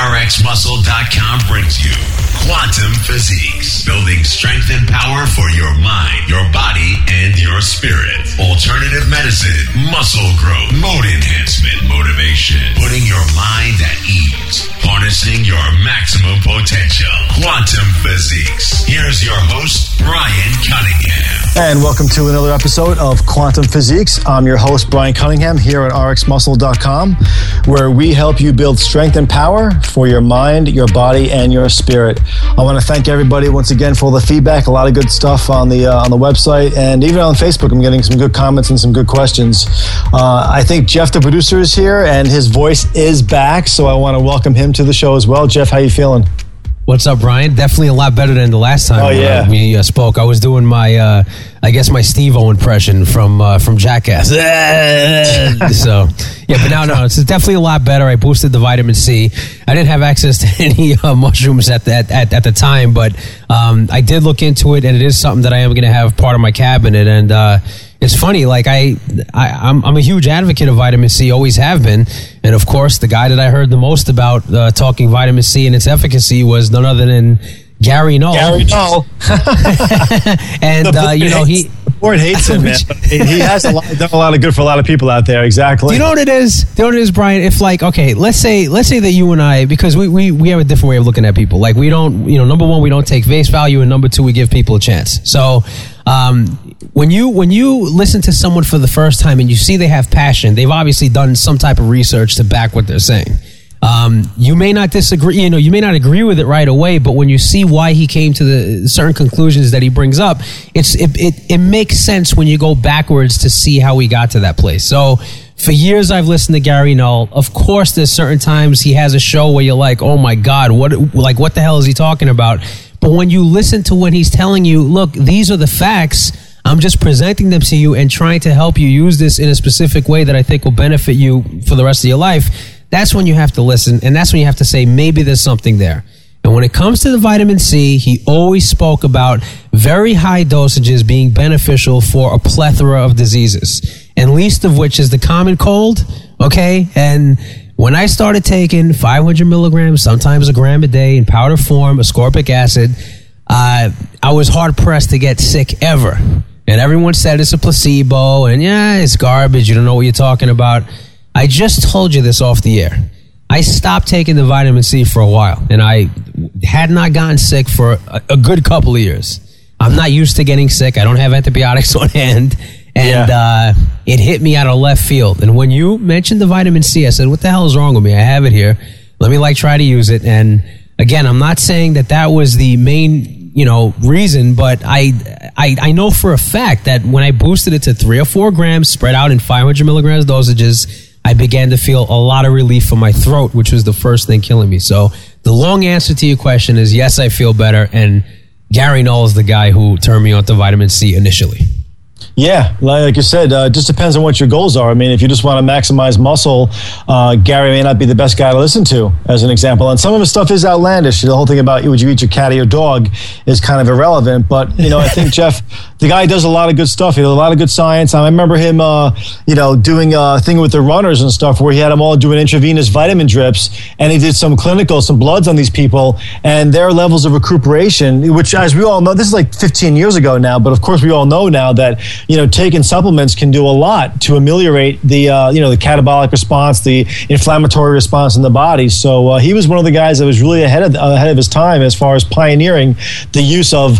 RxMuscle.com brings you Quantum Physiques, building strength and power for your mind, your body, and your spirit. Alternative medicine, muscle growth, mood enhancement, motivation, putting your mind at ease, harnessing your maximum potential. Quantum Physiques. Here's your host, Brian Cunningham. And welcome to another episode of Quantum Physiques. I'm your host, Brian Cunningham, here at RxMuscle.com, where we help you build strength and power for your mind, your body, and your spirit. I want to thank everybody once again for all the feedback. A lot of good stuff on the website, and even on Facebook, I'm getting some good comments and some good questions. I think Jeff, the producer, is here, and his voice is back, so I want to welcome him to the show as well. Jeff, how you feeling? What's up, Brian? Definitely a lot better than the last time we spoke. I was doing my, my Steve-O impression from Jackass. So, yeah, but no, it's definitely a lot better. I boosted the vitamin C. I didn't have access to any mushrooms at the time, but I did look into it, and it is something that I am going to have part of my cabinet. And it's funny, like I'm a huge advocate of vitamin C, always have been. And of course, the guy that I heard the most about talking vitamin C and its efficacy was none other than Gary Null. Gary Null. And, the board hates him, man. He has done a lot of good for a lot of people out there. Exactly. You know what it is? Brian? If let's say that you and I, because we have a different way of looking at people. Like we don't, number one, we don't take face value, and number two, we give people a chance. So, when you listen to someone for the first time and you see they have passion, they've obviously done some type of research to back what they're saying. You may not disagree, you may not agree with it right away, but when you see why he came to the certain conclusions that he brings up, it makes sense when you go backwards to see how he got to that place. So for years I've listened to Gary Null. Of course, there's certain times he has a show where you're like, oh my God, what the hell is he talking about? But when you listen to when he's telling you, look, these are the facts, I'm just presenting them to you and trying to help you use this in a specific way that I think will benefit you for the rest of your life, that's when you have to listen, and that's when you have to say, maybe there's something there. And when it comes to the vitamin C, he always spoke about very high dosages being beneficial for a plethora of diseases, and least of which is the common cold, okay? And when I started taking 500 milligrams, sometimes a gram a day in powder form, ascorbic acid, I was hard-pressed to get sick ever. And everyone said it's a placebo, and it's garbage, you don't know what you're talking about. I just told you this off the air. I stopped taking the vitamin C for a while, and I had not gotten sick for a good couple of years. I'm not used to getting sick. I don't have antibiotics on hand. And it hit me out of left field. And when you mentioned the vitamin C, I said, what the hell is wrong with me? I have it here. Let me try to use it. And again, I'm not saying that was the main, reason, but I know for a fact that when I boosted it to 3 or 4 grams spread out in 500 milligrams dosages, I began to feel a lot of relief from my throat, which was the first thing killing me. So the long answer to your question is yes, I feel better. And Gary Null is the guy who turned me on to vitamin C initially. Yeah, like you said, it just depends on what your goals are. I mean, if you just want to maximize muscle, Gary may not be the best guy to listen to, as an example. And some of his stuff is outlandish. The whole thing about would you eat your cat or your dog is kind of irrelevant. But, I think Jeff, the guy does a lot of good stuff. He does a lot of good science. I remember him, doing a thing with the runners and stuff where he had them all doing intravenous vitamin drips. And he did some bloods on these people. And their levels of recuperation, which, as we all know, this is like 15 years ago now. But, of course, we all know now that taking supplements can do a lot to ameliorate the the catabolic response, the inflammatory response in the body. So he was one of the guys that was really ahead of his time as far as pioneering the use of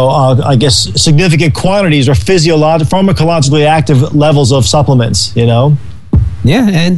significant quantities or pharmacologically active levels of supplements. Yeah, and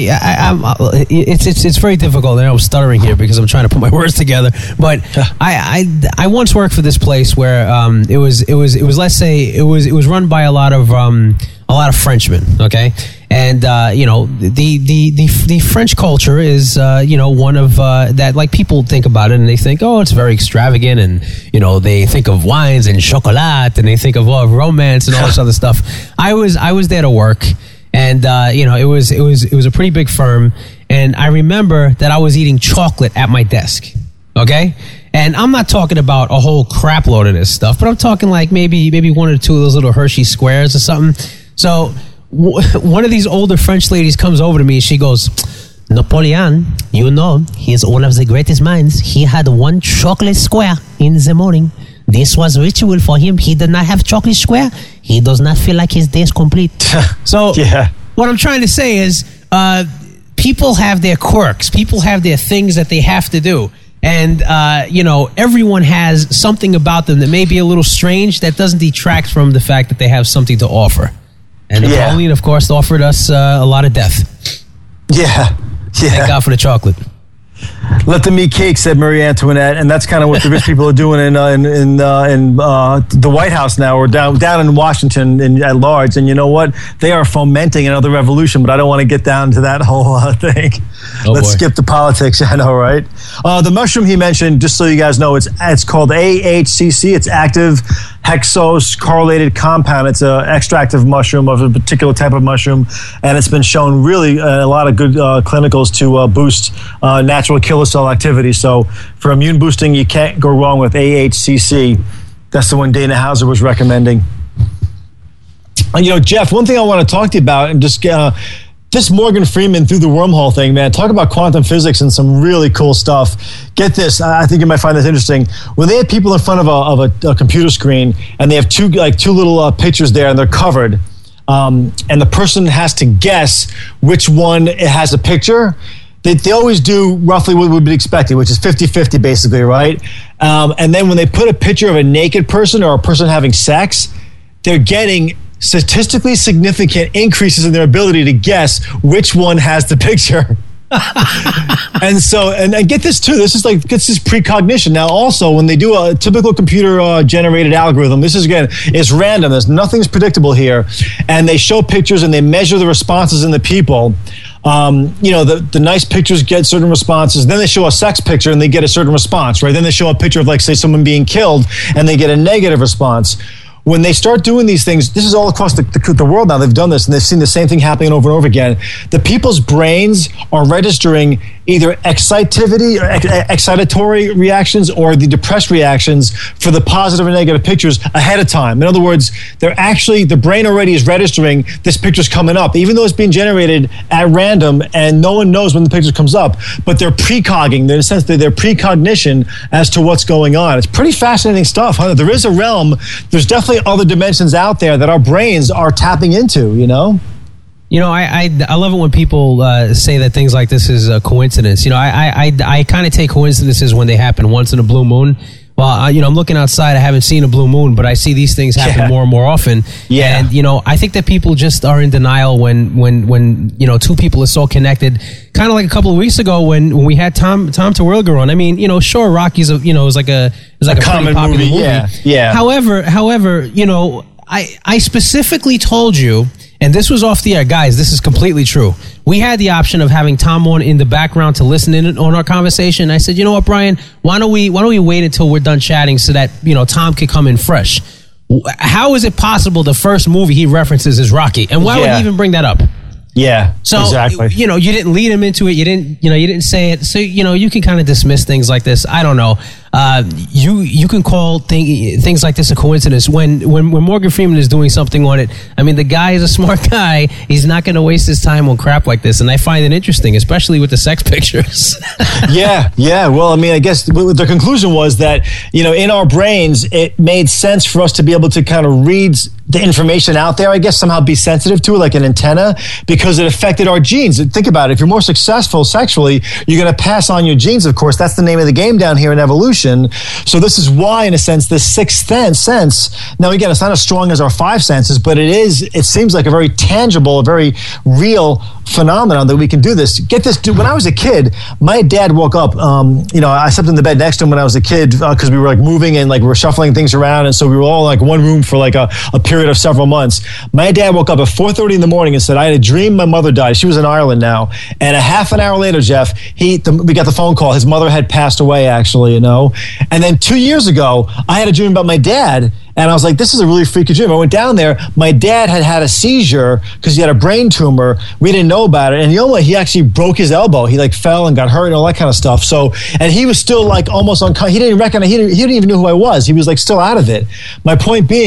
it's very difficult. And I'm stuttering here because I'm trying to put my words together. But I once worked for this place where it was run by a lot of Frenchmen. Okay, and the French culture is one of that, like, people think about it and they think, oh, it's very extravagant, and they think of wines and chocolat and they think of romance and all this other stuff. I was there to work. And, it was a pretty big firm. And I remember that I was eating chocolate at my desk. Okay. And I'm not talking about a whole crap load of this stuff, but I'm talking like maybe 1 or 2 of those little Hershey squares or something. So one of these older French ladies comes over to me and she goes, Napoleon, you know, he is one of the greatest minds. He had one chocolate square in the morning. This was ritual for him. He did not have chocolate square. He does not feel like his day is complete. So what I'm trying to say is people have their quirks. People have their things that they have to do. And, everyone has something about them that may be a little strange that doesn't detract from the fact that they have something to offer. And Napoleon, of course, offered us a lot of death. Yeah. Thank God for the chocolate. Let them eat cake, said Marie Antoinette, and that's kind of what the rich people are doing in the White House now, or down in Washington at large. And you know what? They are fomenting another revolution, but I don't want to get down to that whole thing. Let's skip the politics. I know, right? The mushroom he mentioned, just so you guys know, it's called AHCC. It's active hexose correlated compound. It's an extractive mushroom of a particular type of mushroom, and it's been shown really a lot of good clinicals to boost natural killer cell activity. So for immune boosting, you can't go wrong with AHCC. That's the one Dana Hauser was recommending. Jeff, one thing I want to talk to you about, and just this Morgan Freeman through the wormhole thing, man. Talk about quantum physics and some really cool stuff. Get this, I think you might find this interesting. When they have people in front of a computer screen, and they have two little pictures there, and they're covered, and the person has to guess which one it has a picture. They always do roughly what would be expected, which is 50-50 basically, right? And then when they put a picture of a naked person or a person having sex, they're getting statistically significant increases in their ability to guess which one has the picture. and get this too, this is precognition. Now also, when they do a typical computer generated algorithm, this is again, it's random, nothing's predictable here, and they show pictures and they measure the responses in the people. The nice pictures get certain responses. Then they show a sex picture and they get a certain response, right? Then they show a picture of, like, say, someone being killed and they get a negative response. When they start doing these things, this is all across the world now. They've done this, and they've seen the same thing happening over and over again. The people's brains are registering either excitatory reactions or the depressed reactions for the positive and negative pictures ahead of time. In other words, the brain already is registering this picture's coming up, even though it's being generated at random and no one knows when the picture comes up, but they're precogging. In a sense, they're precognition as to what's going on. It's pretty fascinating stuff, huh? There is a realm, there's definitely other dimensions out there that our brains are tapping into, I love it when people say that things like this is a coincidence. I kind of take coincidences when they happen once in a blue moon. Well, I'm looking outside. I haven't seen a blue moon, but I see these things happen more and more often. Yeah. And, I think that people just are in denial when two people are so connected. Kind of like a couple of weeks ago when we had Tom Terwilliger on. I mean, sure, Rocky's is like a common movie. Yeah. However, I specifically told you, and this was off the air, guys, this is completely true. We had the option of having Tom on in the background to listen in on our conversation. I said, you know what, Brian, why don't we wait until we're done chatting so that, Tom could come in fresh. How is it possible the first movie he references is Rocky? And why would he even bring that up? Yeah, so, exactly. You didn't lead him into it. You didn't say it. So, you can kind of dismiss things like this. I don't know. You can call things like this a coincidence when Morgan Freeman is doing something on it. I mean, the guy is a smart guy. He's not going to waste his time on crap like this. And I find it interesting, especially with the sex pictures. Yeah. Well, I mean, I guess the conclusion was that, in our brains, it made sense for us to be able to kind of read the information out there, I guess, somehow be sensitive to it like an antenna, because it affected our genes. Think about it. If you're more successful sexually, you're going to pass on your genes, of course. That's the name of the game down here in evolution. So this is why, in a sense, this sixth sense, now again, it's not as strong as our five senses, but it seems like a very tangible, a very real phenomenon that we can do this. Get this, dude, when I was a kid, my dad woke up, I slept in the bed next to him when I was a kid because we were like moving and like we were shuffling things around, and so we were all in like one room for like a period of several months. My dad woke up at 4:30 in the morning and said, I had a dream my mother died. She was in Ireland now. And a half an hour later, Jeff, we got the phone call. His mother had passed away, actually, And then 2 years ago, I had a dream about my dad. And I was like, this is a really freaky dream. I went down there. My dad had a seizure because he had a brain tumor. We didn't know about it. And he actually broke his elbow. He like fell and got hurt and all that kind of stuff. So, and he was still like almost unconscious. He didn't recognize, he didn't even know who I was. He was like still out of it. My point being,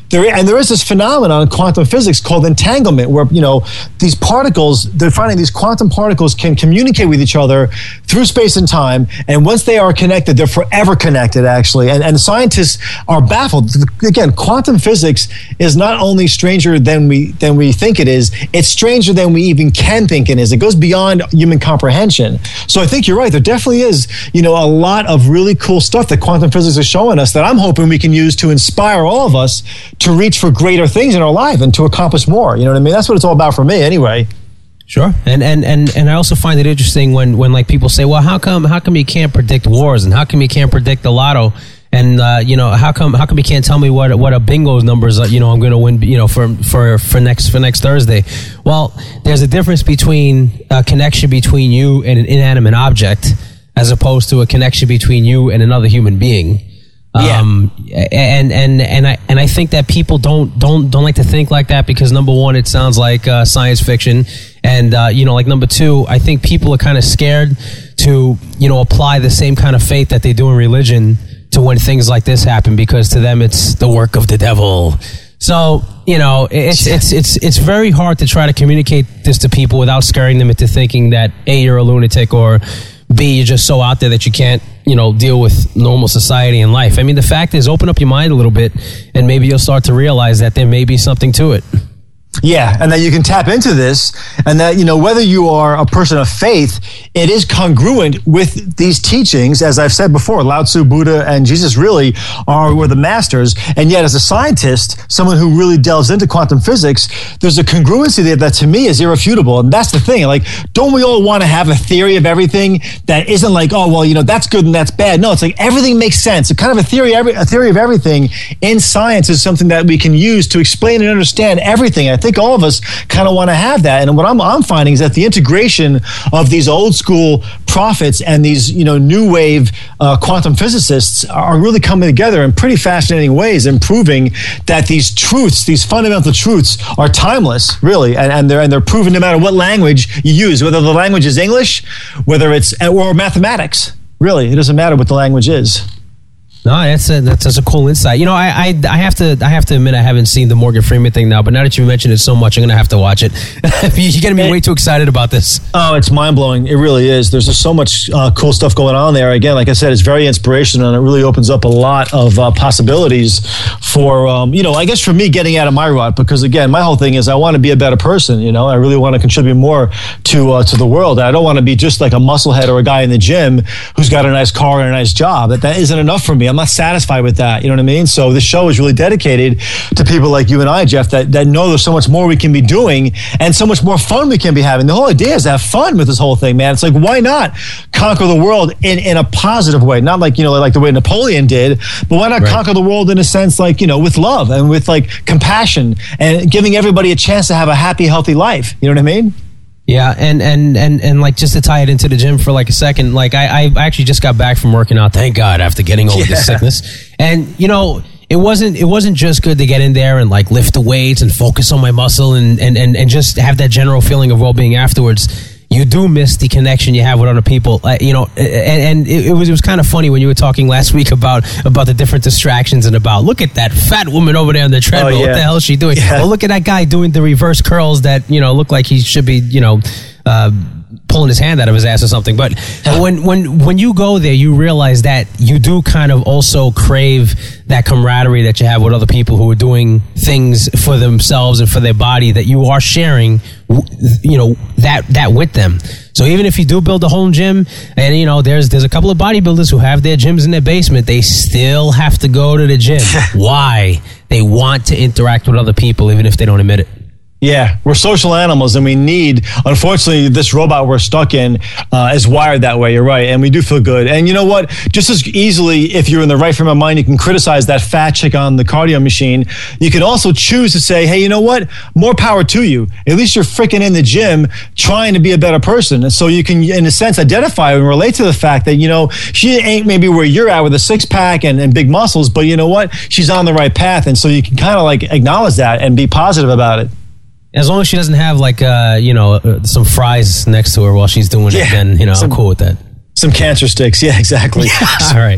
there is this phenomenon in quantum physics called entanglement, where these particles, they're finding these quantum particles can communicate with each other through space and time, and once they are connected, they're forever connected, actually. And scientists are baffled. Again, quantum physics is not only stranger than we think it is, it's stranger than we even can think it is. It goes beyond human comprehension. So I think you're right. There definitely is, a lot of really cool stuff that quantum physics is showing us that I'm hoping we can use to inspire all of us to reach for greater things in our life and to accomplish more. You know what I mean? That's what it's all about for me anyway. Sure. And I also find it interesting when like people say, well, how come you can't predict wars, and how come you can't predict the lotto? And how come you can't tell me what a bingo numbers I'm going to win for next Thursday? Well, there's a difference between a connection between you and an inanimate object as opposed to a connection between you and another human being. Yeah. And I think that people don't like to think like that because, number one, it sounds like science fiction, and like number two, I think people are kind of scared to apply the same kind of faith that they do in religion to when things like this happen, because to them it's the work of the devil. So it's very hard to try to communicate this to people without scaring them into thinking that A, you're a lunatic, or B, you're just so out there that you can't deal with normal society and life. I mean, the fact is, open up your mind a little bit, and maybe you'll start to realize that there may be something to it. Yeah, and that you can tap into this, and that, whether you are a person of faith, it is congruent with these teachings. As I've said before, Lao Tzu, Buddha, and Jesus really were the masters. And yet, as a scientist, someone who really delves into quantum physics, there's a congruency there that to me is irrefutable. And that's the thing. Like, don't we all want to have a theory of everything that isn't like, oh, well, that's good and that's bad? No, it's like everything makes sense. So kind of a theory of everything in science is something that we can use to explain and understand everything. I think all of us kind of want to have that. And what I'm finding is that the integration of these old school prophets and these new wave quantum physicists are really coming together in pretty fascinating ways, and proving that these truths, these fundamental truths, are timeless, really, and they're proven no matter what language you use, whether the language is English, whether it's or mathematics. Really, it doesn't matter what the language is. No, that's a cool insight. I have to admit I haven't seen the Morgan Freeman thing now, but now that you mentioned it so much, I'm going to have to watch it. You're getting me way too excited about this. Oh, it's mind-blowing. It really is. There's just so much cool stuff going on there. Again, like I said, it's very inspirational, and it really opens up a lot of possibilities for, I guess for me getting out of my rut, because again, my whole thing is I want to be a better person. I really want to contribute more to the world. I don't want to be just like a musclehead or a guy in the gym who's got a nice car and a nice job. That isn't enough for me. I'm not satisfied with that. You know what I mean? So this show is really dedicated to people like you and I, Jeff, that know there's so much more we can be doing and so much more fun we can be having. The whole idea is to have fun with this whole thing, man. It's like, why not conquer the world in a positive way? Not like, like the way Napoleon did, but why not conquer the world in a sense like, with love and with like compassion and giving everybody a chance to have a happy, healthy life. You know what I mean? Yeah, and like just to tie it into the gym for like a second, like I actually just got back from working out, thank God, after getting over this sickness. And it wasn't just good to get in there and like lift the weights and focus on my muscle and just have that general feeling of well-being afterwards. You do miss the connection you have with other people, and it was kind of funny when you were talking last week about the different distractions and about, look at that fat woman over there on the treadmill. What the hell is she doing? Yeah. Well, look at that guy doing the reverse curls that look like he should be pulling his hand out of his ass or something. But when you go there, you realize that you do kind of also crave that camaraderie that you have with other people who are doing things for themselves and for their body, that you are sharing, that with them. So even if you do build a home gym, and there's a couple of bodybuilders who have their gyms in their basement, they still have to go to the gym. Why? They want to interact with other people, even if they don't admit it. Yeah, we're social animals, and we need, unfortunately, this robot we're stuck in is wired that way. You're right, and we do feel good. And you know what? Just as easily, if you're in the right frame of mind, you can criticize that fat chick on the cardio machine. You can also choose to say, hey, you know what? More power to you. At least you're freaking in the gym trying to be a better person. And so you can, in a sense, identify and relate to the fact that, she ain't maybe where you're at with a six-pack and big muscles, but you know what? She's on the right path. And so you can kind of like acknowledge that and be positive about it. As long as she doesn't have like, some fries next to her while she's doing it, then, I'm cool with that. Some cancer sticks. Yeah, exactly. All right.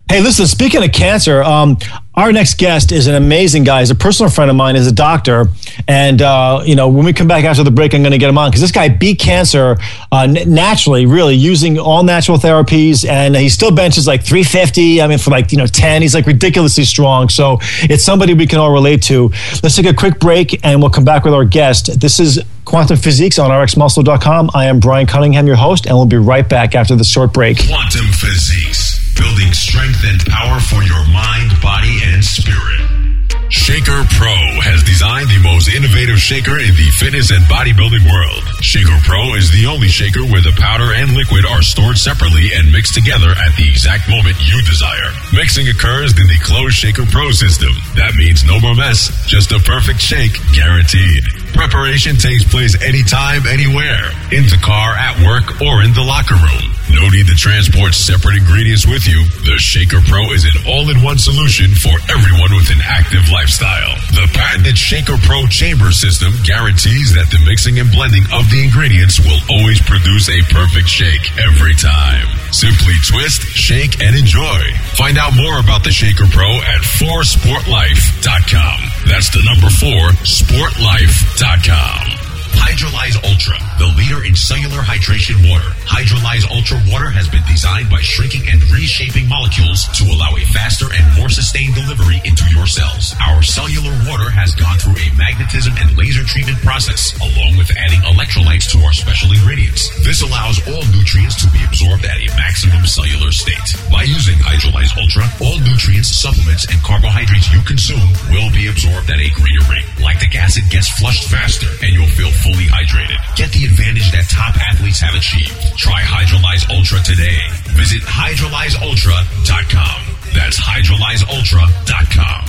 Hey, listen, speaking of cancer, our next guest is an amazing guy. He's a personal friend of mine. He's a doctor. And, when we come back after the break, I'm going to get him on because this guy beat cancer naturally, really, using all natural therapies. And he still benches like 350. I mean, for 10. He's like ridiculously strong. So it's somebody we can all relate to. Let's take a quick break and we'll come back with our guest. This is Quantum Physiques on RxMuscle.com. I am Brian Cunningham, your host, and we'll be right back after this short break. Quantum Physiques. Building strength and power for your mind, body, and spirit. Shaker Pro has designed the most innovative shaker in the fitness and bodybuilding world. Shaker Pro is the only shaker where the powder and liquid are stored separately and mixed together at the exact moment you desire. Mixing occurs in the closed Shaker Pro system. That means no more mess, just a perfect shake, guaranteed. Preparation takes place anytime, anywhere. In the car, at work, or in the locker room. No need to transport separate ingredients with you. The Shaker Pro is an all-in-one solution for everyone with an active lifestyle. The patented Shaker Pro chamber system guarantees that the mixing and blending of the ingredients will always produce a perfect shake every time. Simply twist, shake, and enjoy. Find out more about the Shaker Pro at 4sportlife.com. That's the number 4, sportlife.com. Hydrolyze Ultra, the leader in cellular hydration water. Hydrolyze Ultra water has been designed by shrinking and reshaping molecules to allow a faster and more sustained delivery into your cells. Our cellular water has gone through a magnetism and laser treatment process, along with adding electrolytes to our special ingredients. This allows all nutrients to be absorbed at a maximum cellular state. By using Hydrolyze Ultra, all nutrients, supplements, and carbohydrates you consume will be absorbed at a greater rate. Lactic acid gets flushed faster, and you'll feel fully hydrated. Get the advantage that top athletes have achieved. Try Hydrolyze Ultra today. Visit hydrolyzeultra.com. That's hydrolyzeultra.com.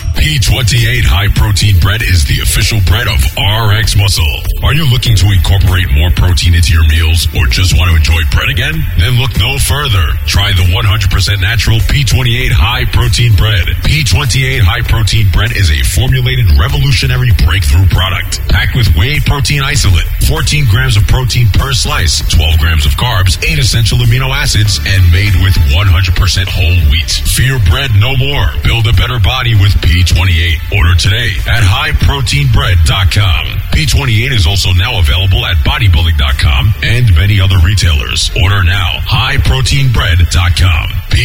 P28 High Protein Bread is the official bread of RX Muscle. Are you looking to incorporate more protein into your meals or just want to enjoy bread again? Then look no further. Try the 100% natural P28 High Protein Bread. P28 High Protein Bread is a formulated revolutionary breakthrough product. Packed with whey protein isolate, 14 grams of protein per slice, 12 grams of carbs, 8 essential amino acids, and made with 100% whole wheat. Fear bread no more. Build a better body with P28. Order today at highproteinbread.com. P28 is also now available at bodybuilding.com and many other retailers. Order now. highproteinbread.com.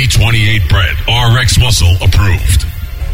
P28 bread. RX Muscle approved.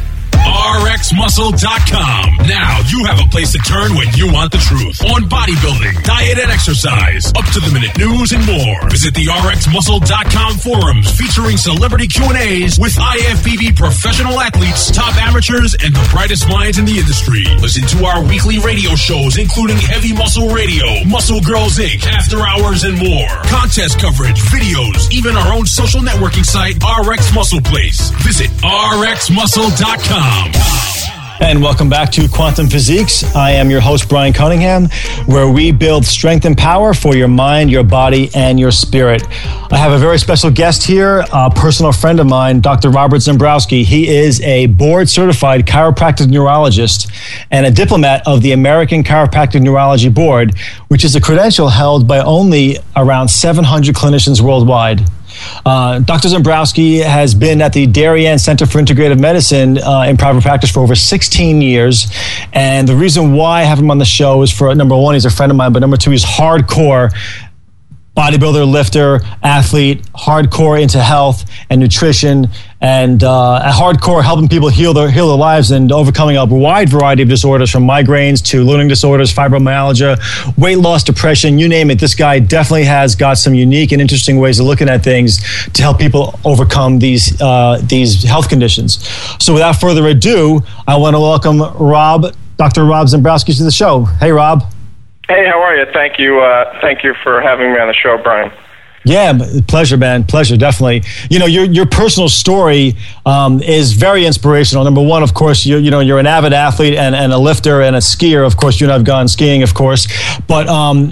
RxMuscle.com. Now you have a place to turn when you want the truth on bodybuilding, diet, and exercise. Up-to-the-minute news and more. Visit the RxMuscle.com forums featuring celebrity Q&As with IFBB professional athletes, top amateurs, and the brightest minds in the industry. Listen to our weekly radio shows, including Heavy Muscle Radio, Muscle Girls Inc., After Hours, and more. Contest coverage, videos, even our own social networking site, RX Muscle Place. Visit RxMuscle.com. And welcome back to Quantum Physiques. I am your host, Brian Cunningham, where we build strength and power for your mind, your body, and your spirit. I have a very special guest here, a personal friend of mine, Dr. Robert Zembrowski. He is a board-certified chiropractic neurologist and a diplomat of the American Chiropractic Neurology Board, which is a credential held by only around 700 clinicians worldwide. Dr. Zembrowski has been at the Darien Center for Integrative Medicine in private practice for over 16 years. And the reason why I have him on the show is for, number one, he's a friend of mine, but number two, he's hardcore bodybuilder, lifter, athlete, hardcore into health and nutrition, and hardcore helping people heal their lives and overcoming a wide variety of disorders, from migraines to learning disorders, fibromyalgia, weight loss, depression, you name it. This guy definitely has got some unique and interesting ways of looking at things to help people overcome these health conditions. So without further ado, I want to welcome Dr. Rob Zembrowski to the show. Hey, Rob. Hey, how are you? Thank you for having me on the show, Brian. Yeah, pleasure, man. Pleasure, definitely. You know, your personal story is very inspirational. Number one, of course, you're an avid athlete and a lifter and a skier. Of course, you and I have gone skiing, of course. But,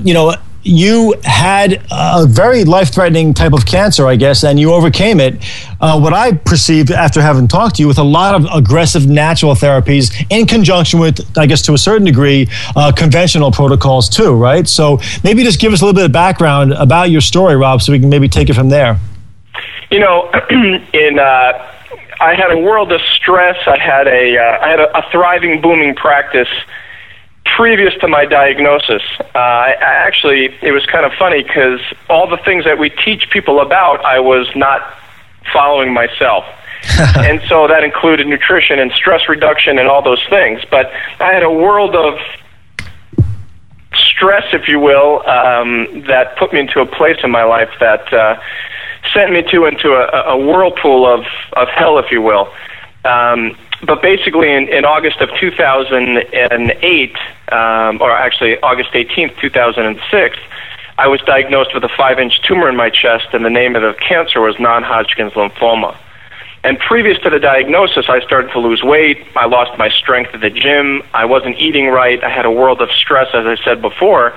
you had a very life-threatening type of cancer, I guess, and you overcame it. What I perceived after having talked to you, with a lot of aggressive natural therapies in conjunction with, I guess, to a certain degree, conventional protocols too, right? So maybe just give us a little bit of background about your story, Rob, so we can maybe take it from there. You know, I had a world of stress. I had a thriving, booming practice previous to my diagnosis. It was kind of funny because all the things that we teach people about, I was not following myself. And so that included nutrition and stress reduction and all those things. But I had a world of stress, if you will, that put me into a place in my life that sent me into a whirlpool of hell, if you will. But basically in August of 2008, or actually August 18th, 2006, I was diagnosed with a 5-inch tumor in my chest, and the name of the cancer was non-Hodgkin's lymphoma. And previous to the diagnosis, I started to lose weight. I lost my strength at the gym. I wasn't eating right. I had a world of stress, as I said before.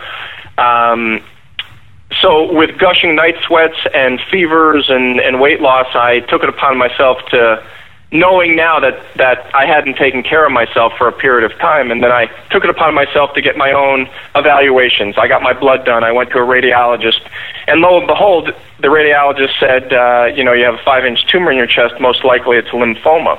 So with gushing night sweats and fevers and weight loss, I took it upon myself to, knowing now that I hadn't taken care of myself for a period of time, and then I took it upon myself to get my own evaluations. I got my blood done. I went to a radiologist, and lo and behold, the radiologist said, you have a 5-inch tumor in your chest, most likely it's lymphoma.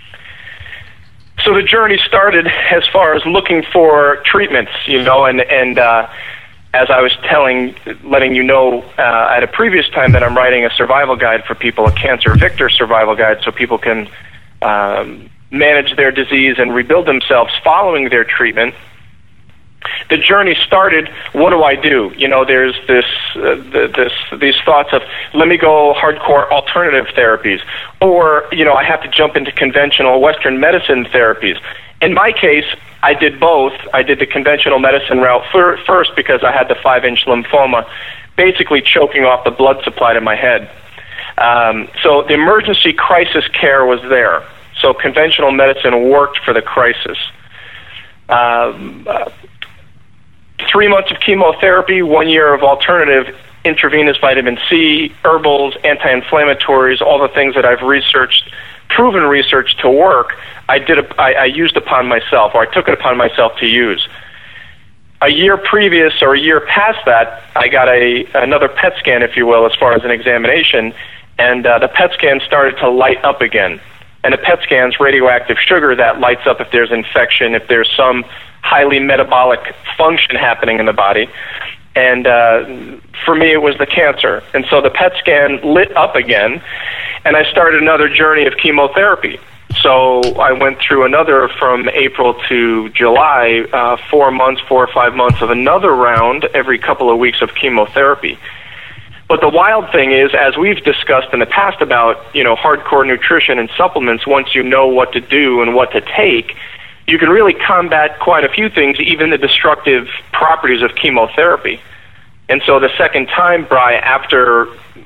So the journey started as far as looking for treatments, and as I was letting you know at a previous time that I'm writing a survival guide for people, a Cancer Victor survival guide, so people can manage their disease and rebuild themselves following their treatment. The journey started, what do I do? There's these thoughts of, let me go hardcore alternative therapies, or, I have to jump into conventional Western medicine therapies. In my case, I did both. I did the conventional medicine route first because I had the 5-inch lymphoma, basically choking off the blood supply to my head. So the emergency crisis care was there. So conventional medicine worked for the crisis. 3 months of chemotherapy, 1 year of alternative intravenous vitamin C, herbals, anti-inflammatories, all the things that I've proven research to work. I used upon myself, or I took it upon myself to use. A year previous, or a year past that, I got another PET scan, if you will, as far as an examination, and the PET scan started to light up again. And a PET scan's radioactive sugar that lights up if there's infection, if there's some highly metabolic function happening in the body. And for me, it was the cancer. And so the PET scan lit up again, and I started another journey of chemotherapy. So I went through another, from April to July, 4 or 5 months of another round every couple of weeks of chemotherapy. But the wild thing is, as we've discussed in the past about, hardcore nutrition and supplements, once you know what to do and what to take, you can really combat quite a few things, even the destructive properties of chemotherapy. And so the second time, Bri, after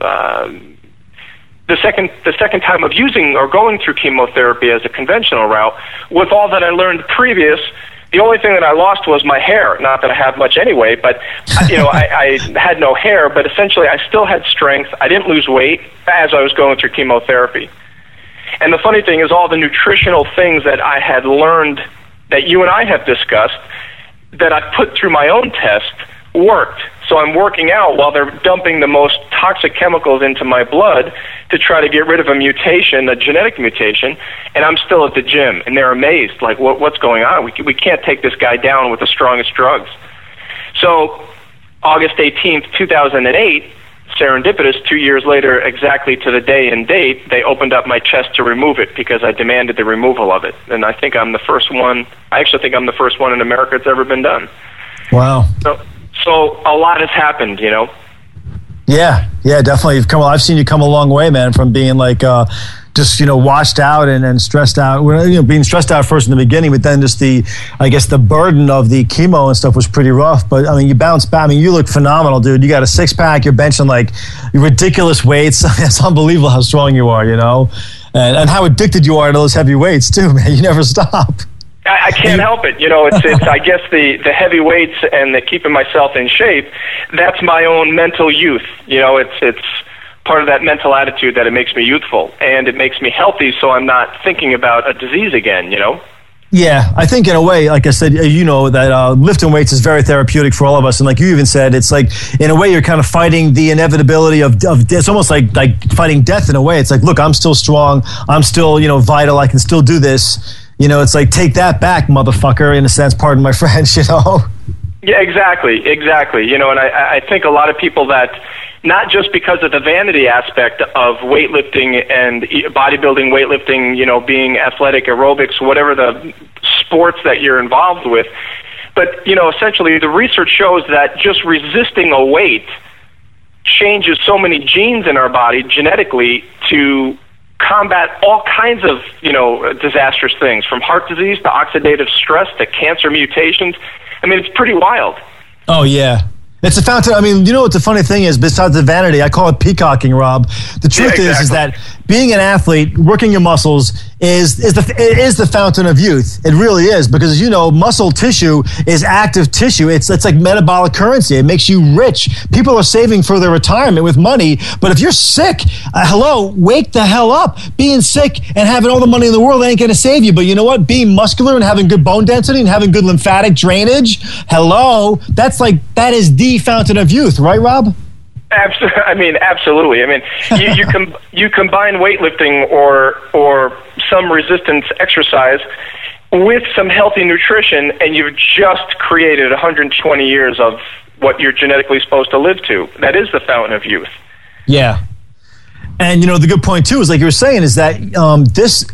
the second time of using or going through chemotherapy as a conventional route, with all that I learned previous, the only thing that I lost was my hair. Not that I have much anyway, but I had no hair, but essentially I still had strength. I didn't lose weight as I was going through chemotherapy. And the funny thing is, all the nutritional things that I had learned, that you and I have discussed, that I put through my own test, worked. So I'm working out while they're dumping the most toxic chemicals into my blood to try to get rid of a mutation, a genetic mutation, and I'm still at the gym. And they're amazed, like, what's going on? We can't take this guy down with the strongest drugs. So August 18th, 2008, serendipitous, 2 years later, exactly to the day and date, they opened up my chest to remove it because I demanded the removal of it. And I think I'm the first one. I actually think I'm the first one in America that's ever been done. Wow. So a lot has happened, Yeah, definitely. I've seen you come a long way, man, from being like just washed out and stressed out. Being stressed out first in the beginning, but then just the burden of the chemo and stuff was pretty rough. But I mean, you bounced back. I mean, you look phenomenal, dude. You got a 6-pack. You're benching like ridiculous weights. It's unbelievable how strong you are, and how addicted you are to those heavy weights too, man. You never stop. I can't help it. It's I guess the heavy weights and the keeping myself in shape, that's my own mental youth. It's part of that mental attitude that it makes me youthful and it makes me healthy, so I'm not thinking about a disease again, Yeah, I think in a way, like I said, you know, that lifting weights is very therapeutic for all of us. And like you even said, it's like, in a way, you're kind of fighting the inevitability of it's almost like fighting death in a way. It's like, look, I'm still strong. I'm still, you know, vital. I can still do this. You know, it's like, take that back, motherfucker, in a sense, pardon my French, you know? Yeah, exactly. You know, and I think a lot of people that, not just because of the vanity aspect of weightlifting and bodybuilding, weightlifting, you know, being athletic, aerobics, whatever the sports that you're involved with, but, you know, essentially the research shows that just resisting a weight changes so many genes in our body genetically to combat all kinds of, you know, disastrous things, from heart disease to oxidative stress to cancer mutations. I mean, it's pretty wild. Oh, yeah. It's a fountain. I mean, you know what the funny thing is, besides the vanity, I call it peacocking, Rob. The truth is that being an athlete, working your muscles, is the fountain of youth. It really is, because, as you know, muscle tissue is active tissue. It's like metabolic currency. It makes you rich. People are saving for their retirement with money, but if you're sick, hello, wake the hell up. Being sick and having all the money in the world ain't going to save you. But you know what? Being muscular and having good bone density and having good lymphatic drainage, hello, that is the fountain of youth, right, Rob? Absolutely. I mean, you combine weightlifting or some resistance exercise with some healthy nutrition, and you've just created 120 years of what you're genetically supposed to live to. That is the fountain of youth. Yeah. And, you know, the good point, too, is like you were saying, is that this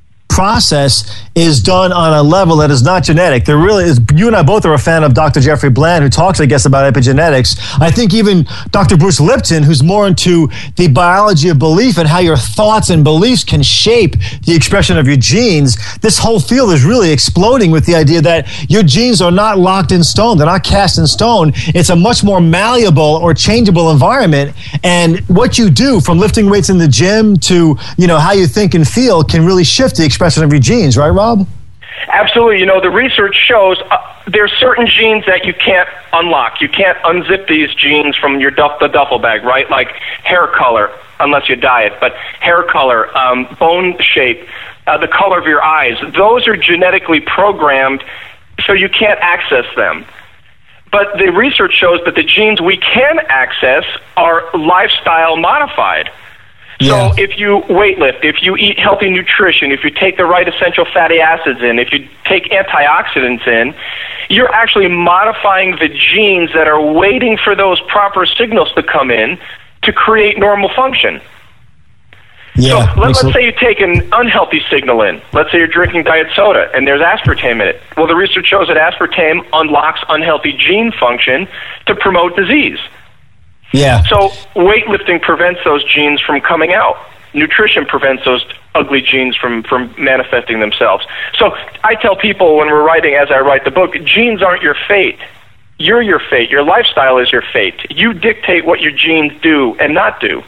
process is done on a level that is not genetic. There really is. You and I both are a fan of Dr. Jeffrey Bland, who talks, I guess, about epigenetics. I think even Dr. Bruce Lipton, who's more into the biology of belief and how your thoughts and beliefs can shape the expression of your genes. This whole field is really exploding with the idea that your genes are not locked in stone. They're not cast in stone. It's a much more malleable or changeable environment. And what you do, from lifting weights in the gym to, you know, how you think and feel, can really shift the expression of your genes, right, Rob? Absolutely. You know, the research shows there's certain genes that you can't unlock. You can't unzip these genes from your the duffel bag, right? Like hair color, unless you dye it, but hair color, bone shape, the color of your eyes, those are genetically programmed, so you can't access them. But the research shows that the genes we can access are lifestyle modified. So if you weightlift, if you eat healthy nutrition, if you take the right essential fatty acids in, if you take antioxidants in, you're actually modifying the genes that are waiting for those proper signals to come in to create normal function. Yeah, so let's say you take an unhealthy signal in. Let's say you're drinking diet soda and there's aspartame in it. Well, the research shows that aspartame unlocks unhealthy gene function to promote disease. Yeah. So weightlifting prevents those genes from coming out. Nutrition prevents those ugly genes from manifesting themselves. So I tell people when we're writing, as I write the book, genes aren't your fate. You're your fate. Your lifestyle is your fate. You dictate what your genes do and not do.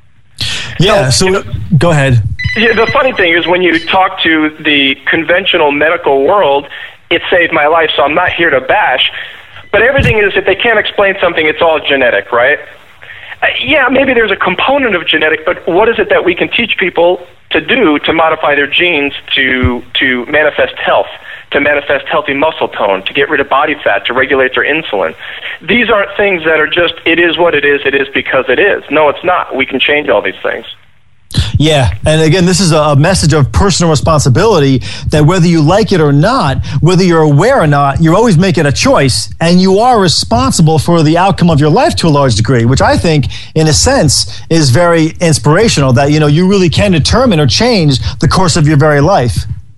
Yeah, so go ahead. Yeah, the funny thing is when you talk to the conventional medical world, it saved my life, so I'm not here to bash. But everything is, if they can't explain something, it's all genetic, right? Yeah, maybe there's a component of genetic, but what is it that we can teach people to do to modify their genes to manifest health, to manifest healthy muscle tone, to get rid of body fat, to regulate their insulin? These aren't things that are just, it is what it is because it is. No, it's not. We can change all these things. Yeah, and again, this is a message of personal responsibility, that whether you like it or not, whether you're aware or not, you're always making a choice, and you are responsible for the outcome of your life to a large degree, which I think, in a sense, is very inspirational, that, you know, you really can determine or change the course of your very life.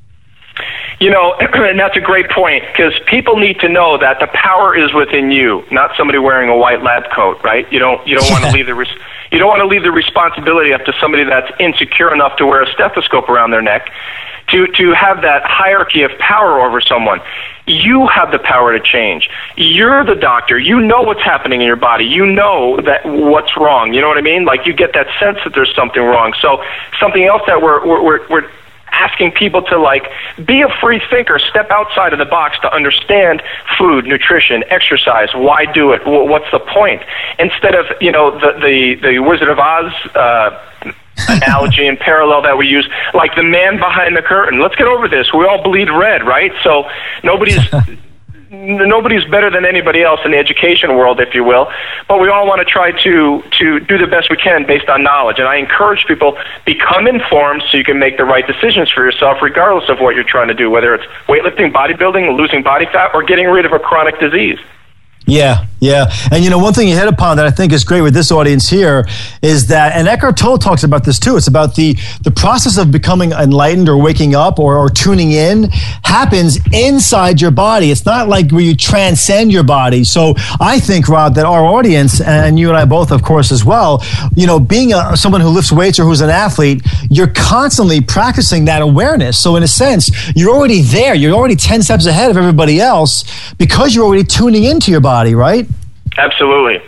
You know, and that's a great point, because people need to know that the power is within you, not somebody wearing a white lab coat, right? You don't want to leave the responsibility up to somebody that's insecure enough to wear a stethoscope around their neck to have that hierarchy of power over someone. You have the power to change. You're the doctor. You know what's happening in your body. You know that what's wrong. You know what I mean? Like, you get that sense that there's something wrong. So something else that we're asking people to, like, be a free thinker, step outside of the box to understand food, nutrition, exercise. Why do it? What's the point? Instead of, you know, the Wizard of Oz analogy and parallel that we use, like the man behind the curtain. Let's get over this. We all bleed red, right? So nobody's better than anybody else in the education world, if you will, but we all want to try to do the best we can based on knowledge. And I encourage people, become informed so you can make the right decisions for yourself regardless of what you're trying to do, whether it's weightlifting, bodybuilding, losing body fat, or getting rid of a chronic disease. Yeah. And one thing you hit upon that I think is great with this audience here is that, and Eckhart Tolle talks about this too, it's about the process of becoming enlightened or waking up or tuning in happens inside your body. It's not like where you transcend your body. So I think, Rob, that our audience, and you and I both, of course, as well, being someone who lifts weights or who's an athlete, you're constantly practicing that awareness. So in a sense, you're already there. You're already 10 steps ahead of everybody else because you're already tuning into your body, right? Absolutely.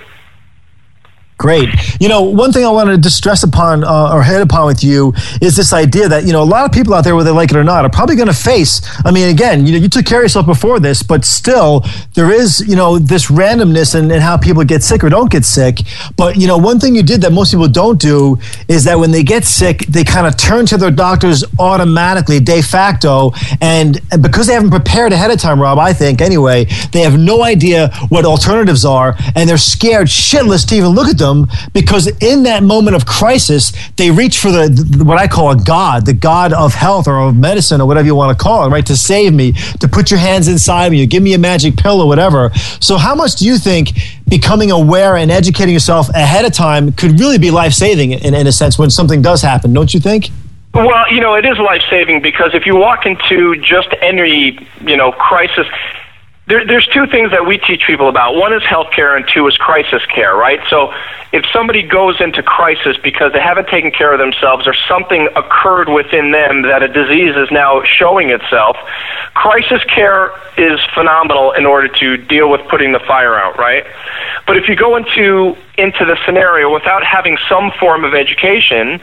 Great. One thing I wanted to stress upon or hit upon with you is this idea that, a lot of people out there, whether they like it or not, are probably going to face, again, you took care of yourself before this, but still there is, this randomness in how people get sick or don't get sick. But, one thing you did that most people don't do is that when they get sick, they kind of turn to their doctors automatically, de facto. And because they haven't prepared ahead of time, Rob, I think anyway, they have no idea what alternatives are. And they're scared shitless to even look at them. Because in that moment of crisis, they reach for the what I call a God, the God of health or of medicine or whatever you want to call it, right? To save me, to put your hands inside me, or give me a magic pill or whatever. So how much do you think becoming aware and educating yourself ahead of time could really be life-saving in a sense when something does happen, don't you think? Well, it is life-saving because if you walk into just any, crisis, there's two things that we teach people about. One is healthcare and two is crisis care, right? So if somebody goes into crisis because they haven't taken care of themselves or something occurred within them that a disease is now showing itself, crisis care is phenomenal in order to deal with putting the fire out, right? But if you go into the scenario without having some form of education,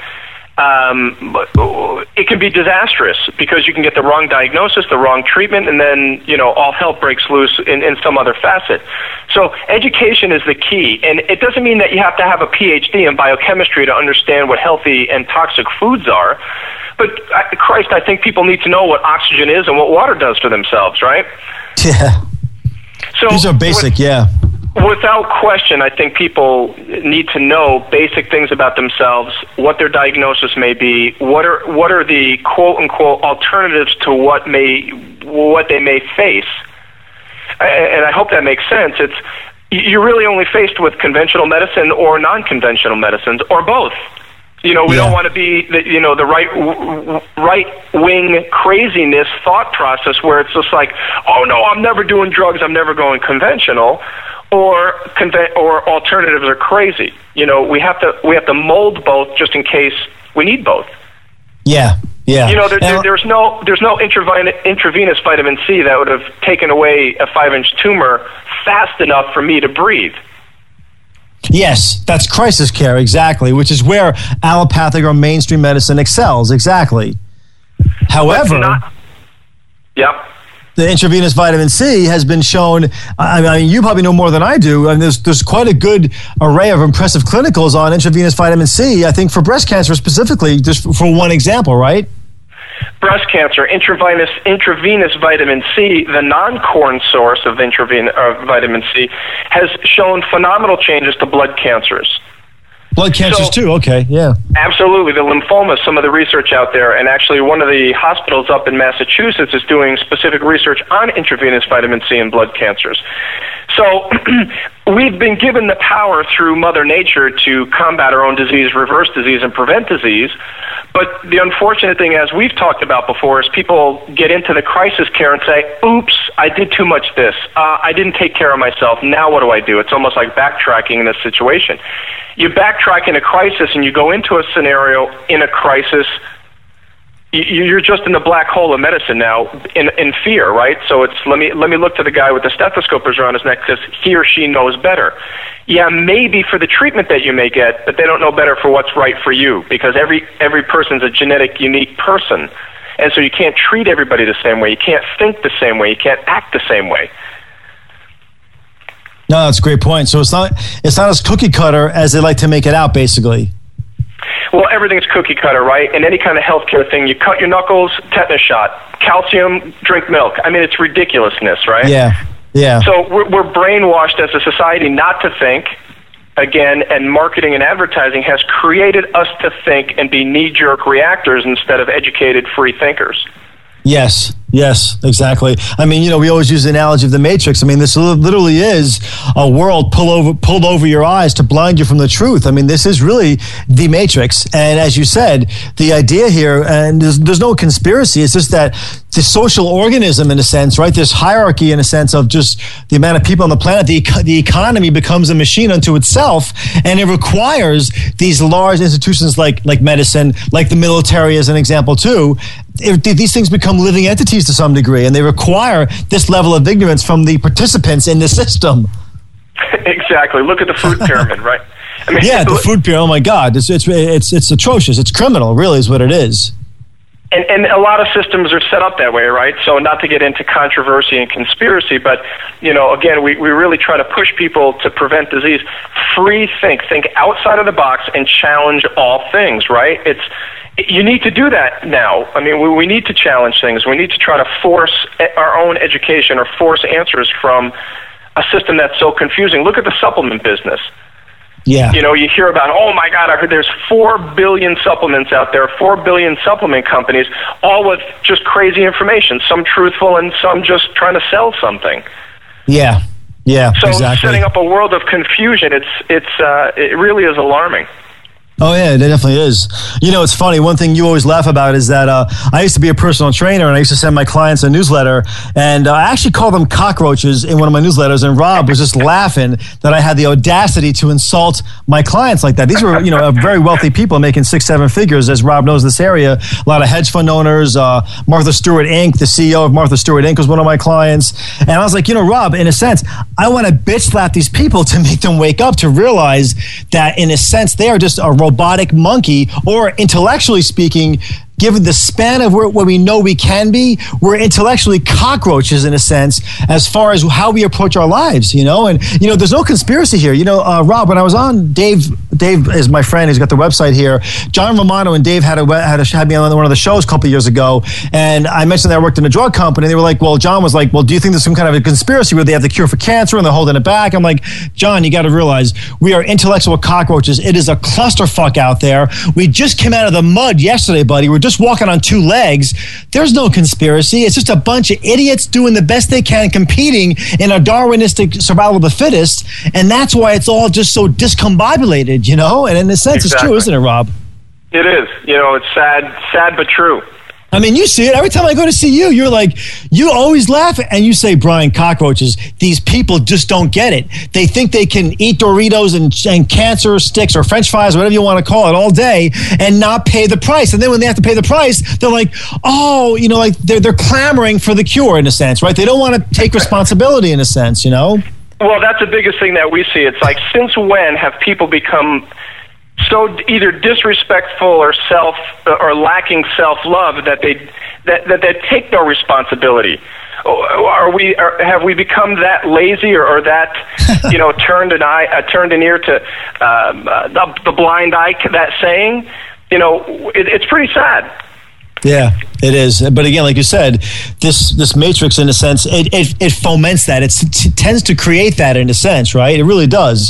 it can be disastrous because you can get the wrong diagnosis, the wrong treatment, and then, all hell breaks loose in some other facet. So education is the key, and it doesn't mean that you have to have a PhD in biochemistry to understand what healthy and toxic foods are. But, Christ, I think people need to know what oxygen is and what water does to themselves, right? Yeah. So these are basic, yeah. Without question, I think people need to know basic things about themselves, what their diagnosis may be, what are the quote unquote alternatives to what they may face. And I hope that makes sense. You're really only faced with conventional medicine or non-conventional medicines or both. We don't want to be the right-wing craziness thought process where it's just like, oh no, I'm never doing drugs, I'm never going conventional. Or alternatives are crazy. We have to mold both just in case we need both. Yeah. There's no intravenous vitamin C that would have taken away a 5-inch tumor fast enough for me to breathe. Yes, that's crisis care, exactly, which is where allopathic or mainstream medicine excels, exactly. However, the intravenous vitamin C has been shown, you probably know more than I do, and there's quite a good array of impressive clinicals on intravenous vitamin C, I think for breast cancer specifically, just for one example, right? Breast cancer, intravenous vitamin C, the non-corn source of vitamin C, has shown phenomenal changes to blood cancers. Blood cancers too, okay, yeah. Absolutely, the lymphomas, some of the research out there, and actually one of the hospitals up in Massachusetts is doing specific research on intravenous vitamin C and blood cancers. So we've been given the power through Mother Nature to combat our own disease, reverse disease, and prevent disease. But the unfortunate thing, as we've talked about before, is people get into the crisis care and say, oops, I did too much this. I didn't take care of myself. Now what do I do? It's almost like backtracking in this situation. You backtrack in a crisis and you go into a scenario in a crisis, you're just in the black hole of medicine now in fear, right? So it's let me look to the guy with the stethoscope around his neck because he or she knows better. Yeah, maybe for the treatment that you may get, but they don't know better for what's right for you because every person's a genetic, unique person. And so you can't treat everybody the same way. You can't think the same way. You can't act the same way. No, that's a great point. So it's not as cookie cutter as they like to make it out, basically. Well, everything's cookie cutter, right? And any kind of healthcare thing, you cut your knuckles, tetanus shot, calcium, drink milk. I mean, it's ridiculousness, right? Yeah. So we're brainwashed as a society not to think. Again, and marketing and advertising has created us to think and be knee-jerk reactors instead of educated, free thinkers. Yes, exactly. I mean, we always use the analogy of the Matrix. I mean, this literally is a world pulled over your eyes to blind you from the truth. I mean, this is really the Matrix. And as you said, the idea here, and there's no conspiracy, it's just that the social organism, in a sense, right? This hierarchy, in a sense, of just the amount of people on the planet, the economy becomes a machine unto itself, and it requires these large institutions like medicine, like the military, as an example, too. These things become living entities to some degree, and they require this level of ignorance from the participants in the system. Exactly. Look at the food pyramid, right? I mean, the food pyramid. Oh my God, it's atrocious. It's criminal, really, is what it is. And a lot of systems are set up that way, right? So not to get into controversy and conspiracy, but, again, we really try to push people to prevent disease. Free think outside of the box and challenge all things, right? You need to do that now. I mean, we need to challenge things. We need to try to force our own education or force answers from a system that's so confusing. Look at the supplement business. Yeah. You hear about, oh my God, I heard there's 4 billion supplements out there, 4 billion supplement companies, all with just crazy information, some truthful and some just trying to sell something. Yeah, so exactly. Setting up a world of confusion, it really is alarming. Oh, yeah, it definitely is. It's funny. One thing you always laugh about is that I used to be a personal trainer, and I used to send my clients a newsletter, and I actually called them cockroaches in one of my newsletters, and Rob was just laughing that I had the audacity to insult my clients like that. These were, very wealthy people making 6-7 figures, as Rob knows this area. A lot of hedge fund owners. Martha Stewart Inc., the CEO of Martha Stewart Inc. was one of my clients. And I was like, Rob, in a sense, I want to bitch slap these people to make them wake up, to realize that, in a sense, they are just a robotic monkey, or intellectually speaking, given the span of where we know we can be, we're intellectually cockroaches in a sense as far as how we approach our lives, and there's no conspiracy here. Rob, when I was on, Dave is my friend, he's got the website here. John Romano and Dave had me on one of the shows a couple of years ago, and I mentioned that I worked in a drug company. They were like, well, John was like, well, do you think there's some kind of a conspiracy where they have the cure for cancer and they're holding it back? I'm like, John, you got to realize we are intellectual cockroaches. It is a clusterfuck out there. We just came out of the mud yesterday, buddy. We're just walking on 2 legs. There's no conspiracy. It's just a bunch of idiots doing the best they can, competing in a Darwinistic survival of the fittest, and that's why it's all just so discombobulated, and in a sense, It's true, isn't it, Rob? It is. It's sad but true. I mean, you see it. Every time I go to see you, you're like, you always laugh and you say, Brian, cockroaches, these people just don't get it. They think they can eat Doritos and cancer sticks or French fries, whatever you want to call it, all day and not pay the price. And then when they have to pay the price, they're like, oh, like they're clamoring for the cure in a sense, right? They don't want to take responsibility in a sense, Well, that's the biggest thing that we see. It's like, since when have people become so either disrespectful or lacking self-love that they take no responsibility? Have we become that lazy or that turned an ear to the blind eye? That saying, it's pretty sad. Yeah, it is. But again, like you said, this matrix, in a sense, it foments that. It tends to create that in a sense, right? It really does.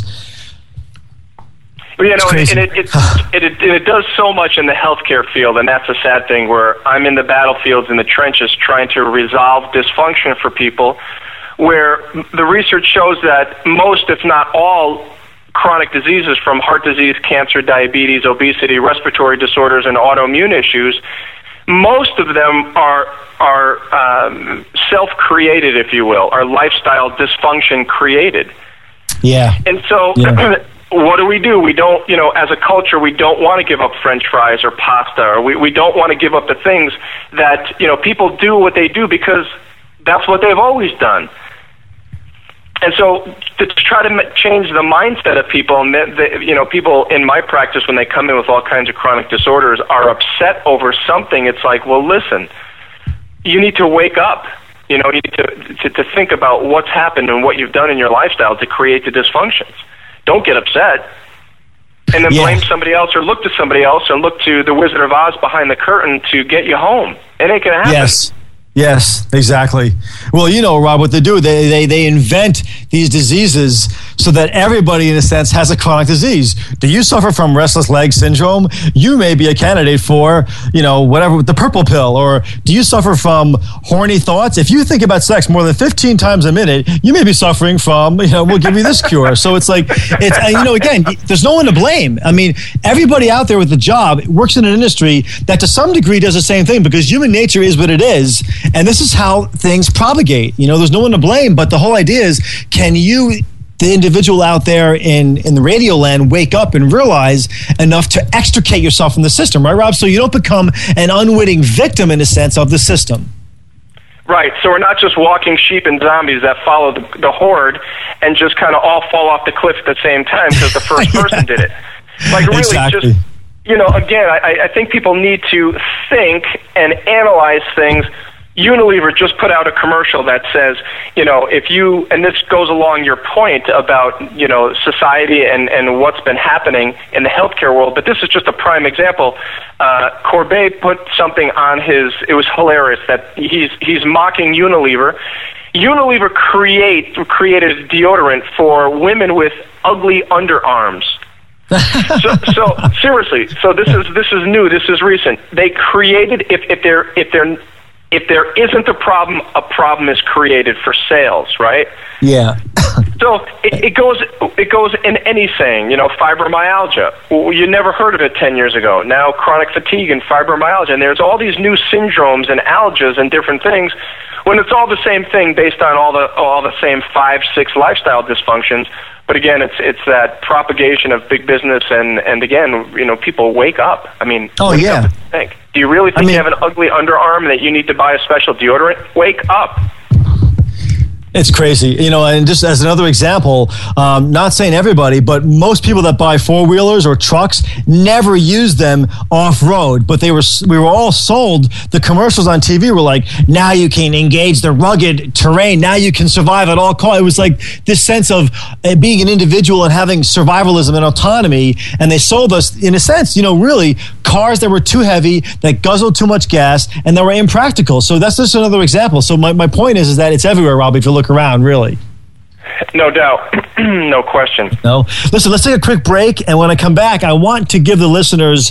Well, it does so much in the healthcare field, and that's a sad thing, where I'm in the battlefields, in the trenches, trying to resolve dysfunction for people, where the research shows that most, if not all, chronic diseases, from heart disease, cancer, diabetes, obesity, respiratory disorders, and autoimmune issues, most of them are self-created, if you will, are lifestyle dysfunction created. Yeah. And so... Yeah. What do? We don't, as a culture, we don't want to give up French fries or pasta, or we don't want to give up the things that, people do what they do because that's what they've always done. And so to try to change the mindset of people, and people in my practice, when they come in with all kinds of chronic disorders, are upset over something. It's like, well, listen, you need to wake up. You need to think about what's happened and what you've done in your lifestyle to create the dysfunctions. Don't get upset. and then blame somebody else or look to somebody else and look to the Wizard of Oz behind the curtain to get you home. It ain't going to happen. Yes, exactly. Well, you know, Rob, what they do, they invent these diseases so that everybody, in a sense, has a chronic disease. Do you suffer from restless leg syndrome? You may be a candidate for, you know, whatever, the purple pill. Or do you suffer from horny thoughts? If you think about sex more than 15 times a minute, you may be suffering from, you know, we'll give you this cure. So it's like, you know, again, there's no one to blame. I mean, everybody out there with a job works in an industry that to some degree does the same thing because human nature is what it is. And this is how things propagate. You know, there's no one to blame, but the whole idea is, can you, the individual out there in the radio land, wake up and realize enough to extricate yourself from the system, right, Rob? So you don't become an unwitting victim, in a sense, of the system. Right, so we're not just walking sheep and zombies that follow the horde and just kind of all fall off the cliff at the same time because the first person did it. Like, really, exactly. just, you know, again, I think people need to think and analyze things. Unilever just put out a commercial that says, you know, if you, and this goes along your point about, you know, society and what's been happening in the healthcare world, but this is just a prime example. Corbett put something on it was hilarious that he's mocking Unilever. Unilever created deodorant for women with ugly underarms. so seriously, so this is new, this is recent. They created, if there isn't a problem is created for sales, right? Yeah. So it goes in any saying, you know, fibromyalgia. Well, you never heard of it 10 years ago. Now chronic fatigue and fibromyalgia, and there's all these new syndromes and algias and different things when it's all the same thing based on all the same 5-6 lifestyle dysfunctions. But again, it's that propagation of big business, and again, you know, people wake up. I mean, wake up and think. Do you really think you have an ugly underarm and that you need to buy a special deodorant? Wake up. It's crazy, you know, and just as another example, not saying everybody, but most people that buy four-wheelers or trucks never use them off-road, but we were all sold, the commercials on TV were like, now you can engage the rugged terrain, now you can survive at all costs. It was like this sense of being an individual and having survivalism and autonomy, and they sold us, in a sense, you know, really, cars that were too heavy, that guzzled too much gas, and that were impractical. So that's just another example. So my point is that it's everywhere, Rob, if you look around, really. No doubt. No question. No. Listen, let's take a quick break, and when I come back, I want to give the listeners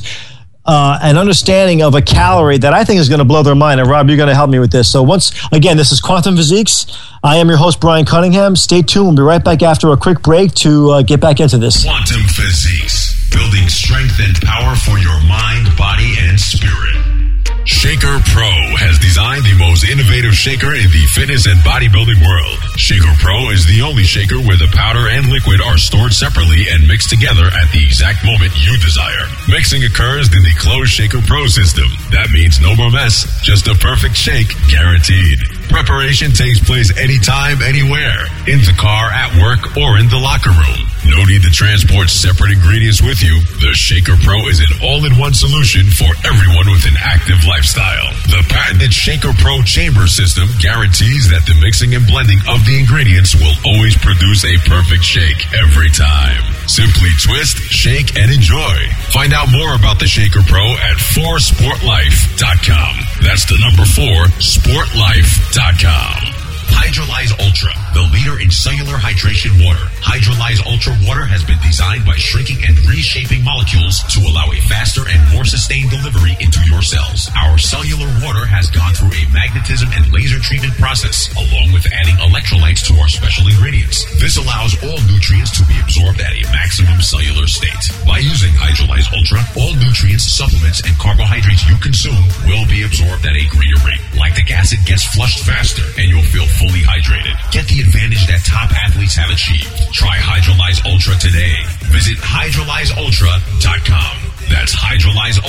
an understanding of a calorie that I think is going to blow their mind. And Rob, you're going to help me with this. So once again, this is Quantum Physiques. I am your host, Brian Cunningham. Stay tuned. We'll be right back after a quick break to get back into this. Quantum Physiques, building strength and power for your mind, body, and spirit. Shaker Pro has designed the most innovative shaker in the fitness and bodybuilding world. Shaker Pro is the only shaker where the powder and liquid are stored separately and mixed together at the exact moment you desire. Mixing occurs in the closed Shaker Pro system. That means no more mess, just a perfect shake guaranteed. Preparation takes place anytime, anywhere, in the car, at work, or in the locker room. No need to transport separate ingredients with you. The Shaker Pro is an all-in-one solution for everyone with an active lifestyle. The patented Shaker Pro chamber system guarantees that the mixing and blending of the ingredients will always produce a perfect shake every time. Simply twist, shake, and enjoy. Find out more about the Shaker Pro at 4sportlife.com. That's the number 4, sportlife.com. Hydrolyze Ultra, the leader in cellular hydration water. Hydrolyze Ultra water has been designed by shrinking and reshaping molecules to allow a faster and more sustained delivery into your cells. Our cellular water has gone through a magnetism and laser treatment process, along with adding electrolytes to our special ingredients. This allows all nutrients to be absorbed at a maximum cellular state. By using Hydrolyze Ultra, all nutrients, supplements, and carbohydrates you consume will be absorbed at a greater rate. Lactic acid gets flushed faster, and you'll feel fully hydrated. Get the advantage that top athletes have achieved. Try Hydrolyze Ultra today. Visit hydrolyzeultra.com. That's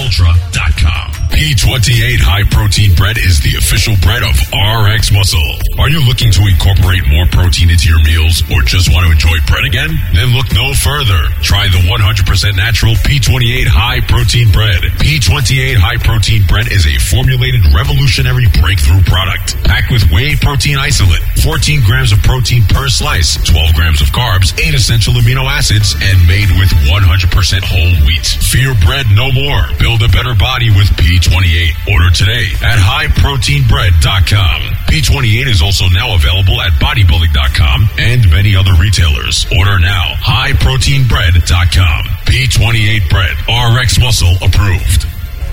hydrolyzeultra.com. P28 High Protein Bread is the official bread of RX Muscle. Are you looking to incorporate more protein into your meals or just want to enjoy bread again? Then look no further. Try the 100% natural P28 High Protein Bread. P28 High Protein Bread is a formulated revolutionary breakthrough product packed with whey protein isolate, 14 grams of protein per slice, 12 grams of carbs, 8 essential amino acids, and made with 100% whole wheat. Fear bread no more. Build a better body with P28. Order today at highproteinbread.com. P28 is also now available at bodybuilding.com and many other retailers. Order now. highproteinbread.com. P28 bread. RX Muscle approved.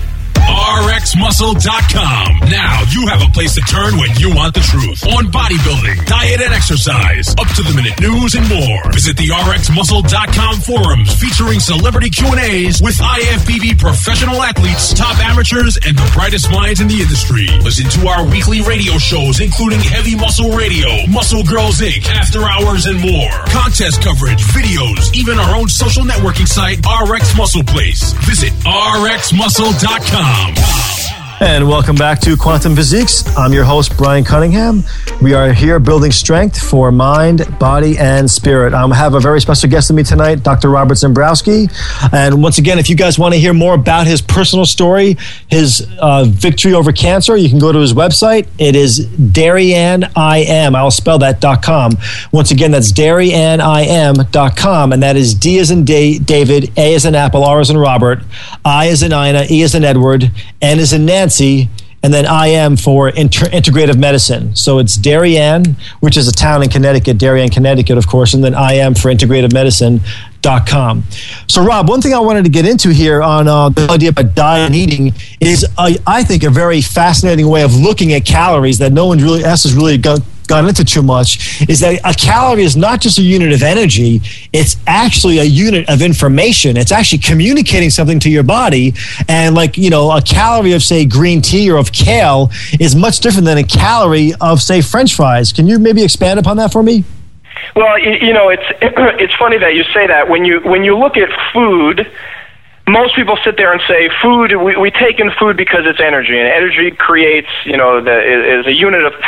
RxMuscle.com. Now you have a place to turn when you want the truth on bodybuilding, diet, and exercise, up-to-the-minute news, and more. Visit the RxMuscle.com forums featuring celebrity Q&As with IFBB professional athletes, top amateurs, and the brightest minds in the industry. Listen to our weekly radio shows, including Heavy Muscle Radio, Muscle Girls Inc., After Hours, and more. Contest coverage, videos, even our own social networking site, RX Muscle Place. Visit RxMuscle.com. And welcome back to Quantum Physiques. I'm your host, Brian Cunningham. We are here building strength for mind, body, and spirit. I have a very special guest with me tonight, Dr. Robert Zembrowski. And once again, if you guys want to hear more about his personal story, his victory over cancer, you can go to his website. It is DaryanIM. I'll spell that .com. Once again, that's DaryanIM.com. And that is D as in David, A as in Apple, R as in Robert, I as in Ina, E as in Edward, N as in Nancy, and then IM for integrative medicine. So it's Darien, which is a town in Connecticut, Darien, Connecticut, of course, and then IM for integrativemedicine.com. So, Rob, one thing I wanted to get into here on the idea about diet and eating is, I think, a very fascinating way of looking at calories that no one really else has really gone into too much, is that a calorie is not just a unit of energy, it's actually a unit of information. It's actually communicating something to your body. And like, you know, a calorie of, say, green tea or of kale is much different than a calorie of, say, French fries. Can you maybe expand upon that for me? Well, you know, it's funny that you say that. When you look at food, most people sit there and say, food, we take in food because it's energy, and energy creates, you know, is a unit of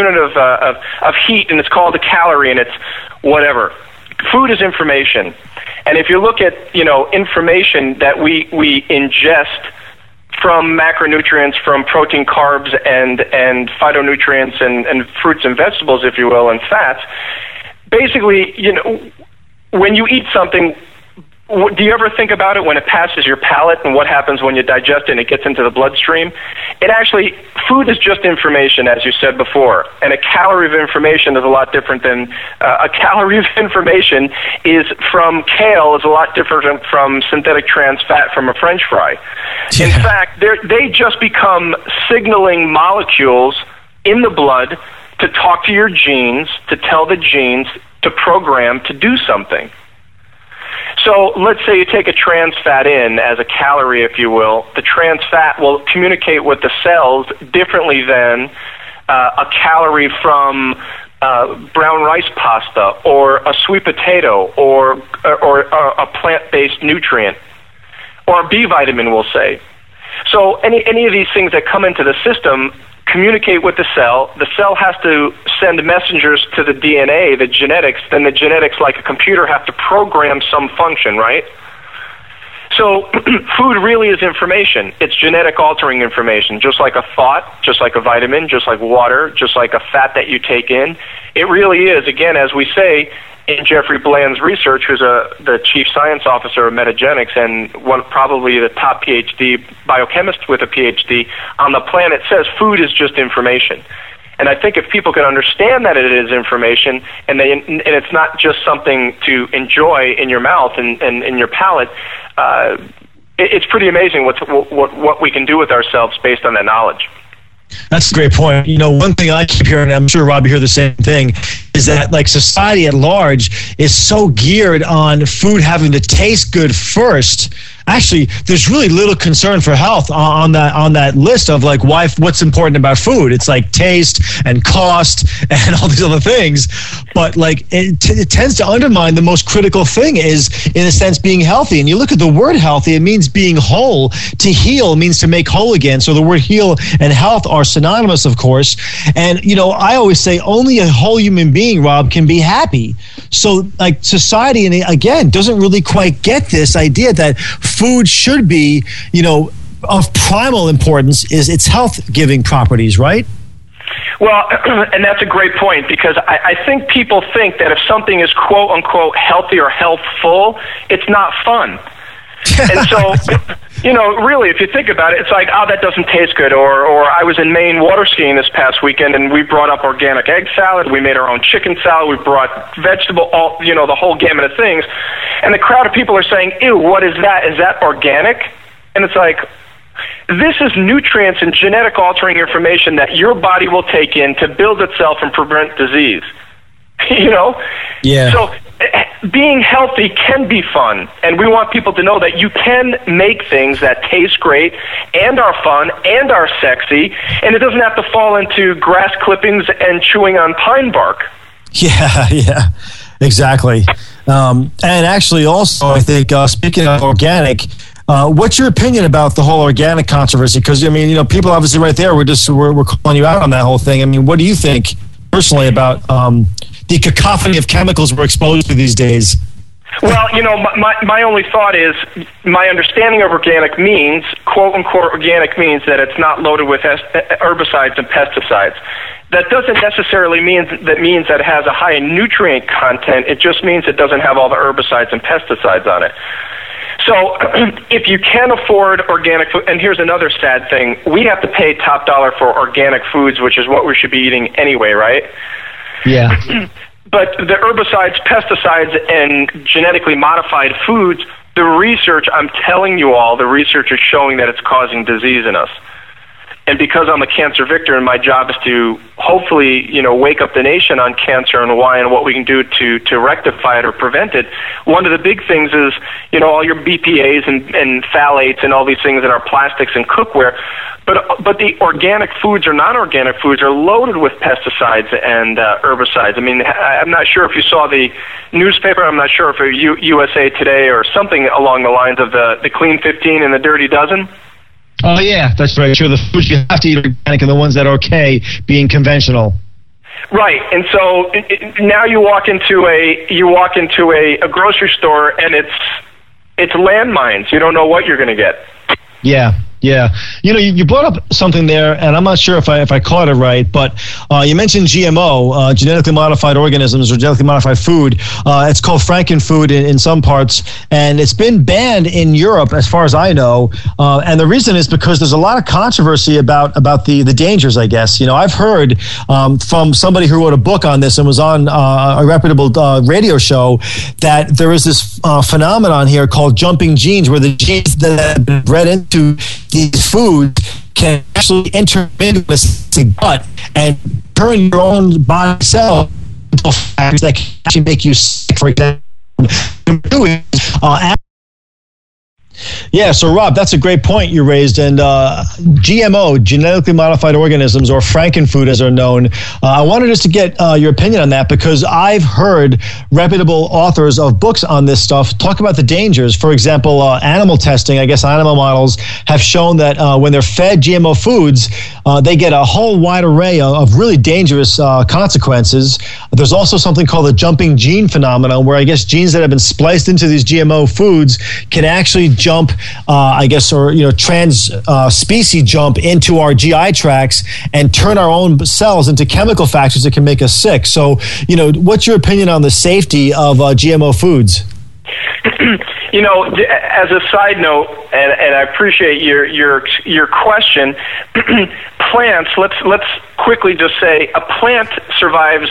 heat, and it's called a calorie, and it's whatever. Food is information, and if you look at, you know, information that we ingest from macronutrients, from protein, carbs, and phytonutrients, and fruits and vegetables, if you will, and fats, basically, you know, when you eat something, do you ever think about it when it passes your palate and what happens when you digest it and it gets into the bloodstream? It actually, food is just information, as you said before, and a calorie of information is a lot different than, a calorie of information is from kale is a lot different from synthetic trans fat from a French fry. Yeah. In fact, they just become signaling molecules in the blood to talk to your genes, to tell the genes to program to do something. So let's say you take a trans fat in as a calorie, if you will. The trans fat will communicate with the cells differently than a calorie from brown rice pasta or a sweet potato or a plant-based nutrient or a B vitamin, we'll say. So any of these things that come into the system communicate with the cell. The cell has to send messengers to the DNA, the genetics. Then the genetics, like a computer, have to program some function, right? So food really is information. It's genetic altering information, just like a thought, just like a vitamin, just like water, just like a fat that you take in. It really is, again, as we say, in Jeffrey Bland's research, who's the chief science officer of Metagenics and probably the top PhD biochemist with a PhD on the planet, says food is just information. And I think if people can understand that it is information and it's not just something to enjoy in your mouth and in your palate, it's pretty amazing what we can do with ourselves based on that knowledge. That's a great point. You know, one thing I keep hearing, and I'm sure Rob, you hear the same thing, is that like society at large is so geared on food having to taste good first. Actually, there's really little concern for health on that list of like what's important about food. It's like taste and cost and all these other things. But like it tends to undermine the most critical thing is, in a sense, being healthy. And you look at the word healthy, it means being whole. To heal means to make whole again. So the word heal and health are synonymous, of course. And, I always say only a whole human being, Rob, can be happy. So like society, and again, doesn't really quite get this idea that food should be, of primal importance is its health-giving properties, right? Well, and that's a great point, because I think people think that if something is quote-unquote healthy or healthful, it's not fun. And so, really, if you think about it, it's like, oh, that doesn't taste good. Or I was in Maine water skiing this past weekend, and we brought up organic egg salad. We made our own chicken salad. We brought vegetable, the whole gamut of things. And the crowd of people are saying, ew, what is that? Is that organic? And it's like, this is nutrients and genetic altering information that your body will take in to build itself and prevent disease. Yeah. So being healthy can be fun, and we want people to know that you can make things that taste great and are fun and are sexy, and it doesn't have to fall into grass clippings and chewing on pine bark. Yeah, exactly. And actually also, I think, speaking of organic, what's your opinion about the whole organic controversy? Because, people obviously right there, we're calling you out on that whole thing. I mean, what do you think personally about the cacophony of chemicals we're exposed to these days? Well, my only thought is, my understanding of organic means, quote-unquote organic, means that it's not loaded with herbicides and pesticides. That doesn't necessarily mean that it has a high nutrient content. It just means it doesn't have all the herbicides and pesticides on it. So if you can afford organic food, and here's another sad thing, we have to pay top dollar for organic foods, which is what we should be eating anyway, right? Yeah. But the herbicides, pesticides, and genetically modified foods, the research, I'm telling you all, the research is showing that it's causing disease in us. And because I'm a cancer victor and my job is to hopefully, wake up the nation on cancer and why and what we can do to rectify it or prevent it, one of the big things is, all your BPAs and phthalates and all these things in our plastics and cookware. But the organic foods or non-organic foods are loaded with pesticides and herbicides. I mean, I'm not sure if you saw the newspaper. I'm not sure if it was USA Today or something along the lines of the Clean 15 and the Dirty Dozen. Oh, yeah, that's very true. The foods you have to eat are organic and the ones that are okay being conventional. Right, and so now you walk into a grocery store and it's landmines. You don't know what you're going to get. Yeah. You brought up something there, and I'm not sure if I caught it right, but you mentioned GMO, genetically modified organisms or genetically modified food. It's called frankenfood in some parts, and it's been banned in Europe, as far as I know. And the reason is because there's a lot of controversy about the dangers, I guess. I've heard from somebody who wrote a book on this and was on a reputable radio show that there is this phenomenon here called jumping genes, where the genes that have been bred into these foods can actually enter into the gut and turn your own body cells into factors that can actually make you sick. For example, yeah, so Rob, that's a great point you raised. And GMO, genetically modified organisms, or frankenfood as they're known, I wanted us to get your opinion on that, because I've heard reputable authors of books on this stuff talk about the dangers. For example, animal testing, I guess animal models have shown that when they're fed GMO foods, they get a whole wide array of really dangerous consequences. There's also something called the jumping gene phenomenon, where I guess genes that have been spliced into these GMO foods can actually jump, trans species jump into our GI tracts and turn our own cells into chemical factors that can make us sick. So, what's your opinion on the safety of GMO foods? As a side note, and I appreciate your question, plants. Let's quickly just say a plant survives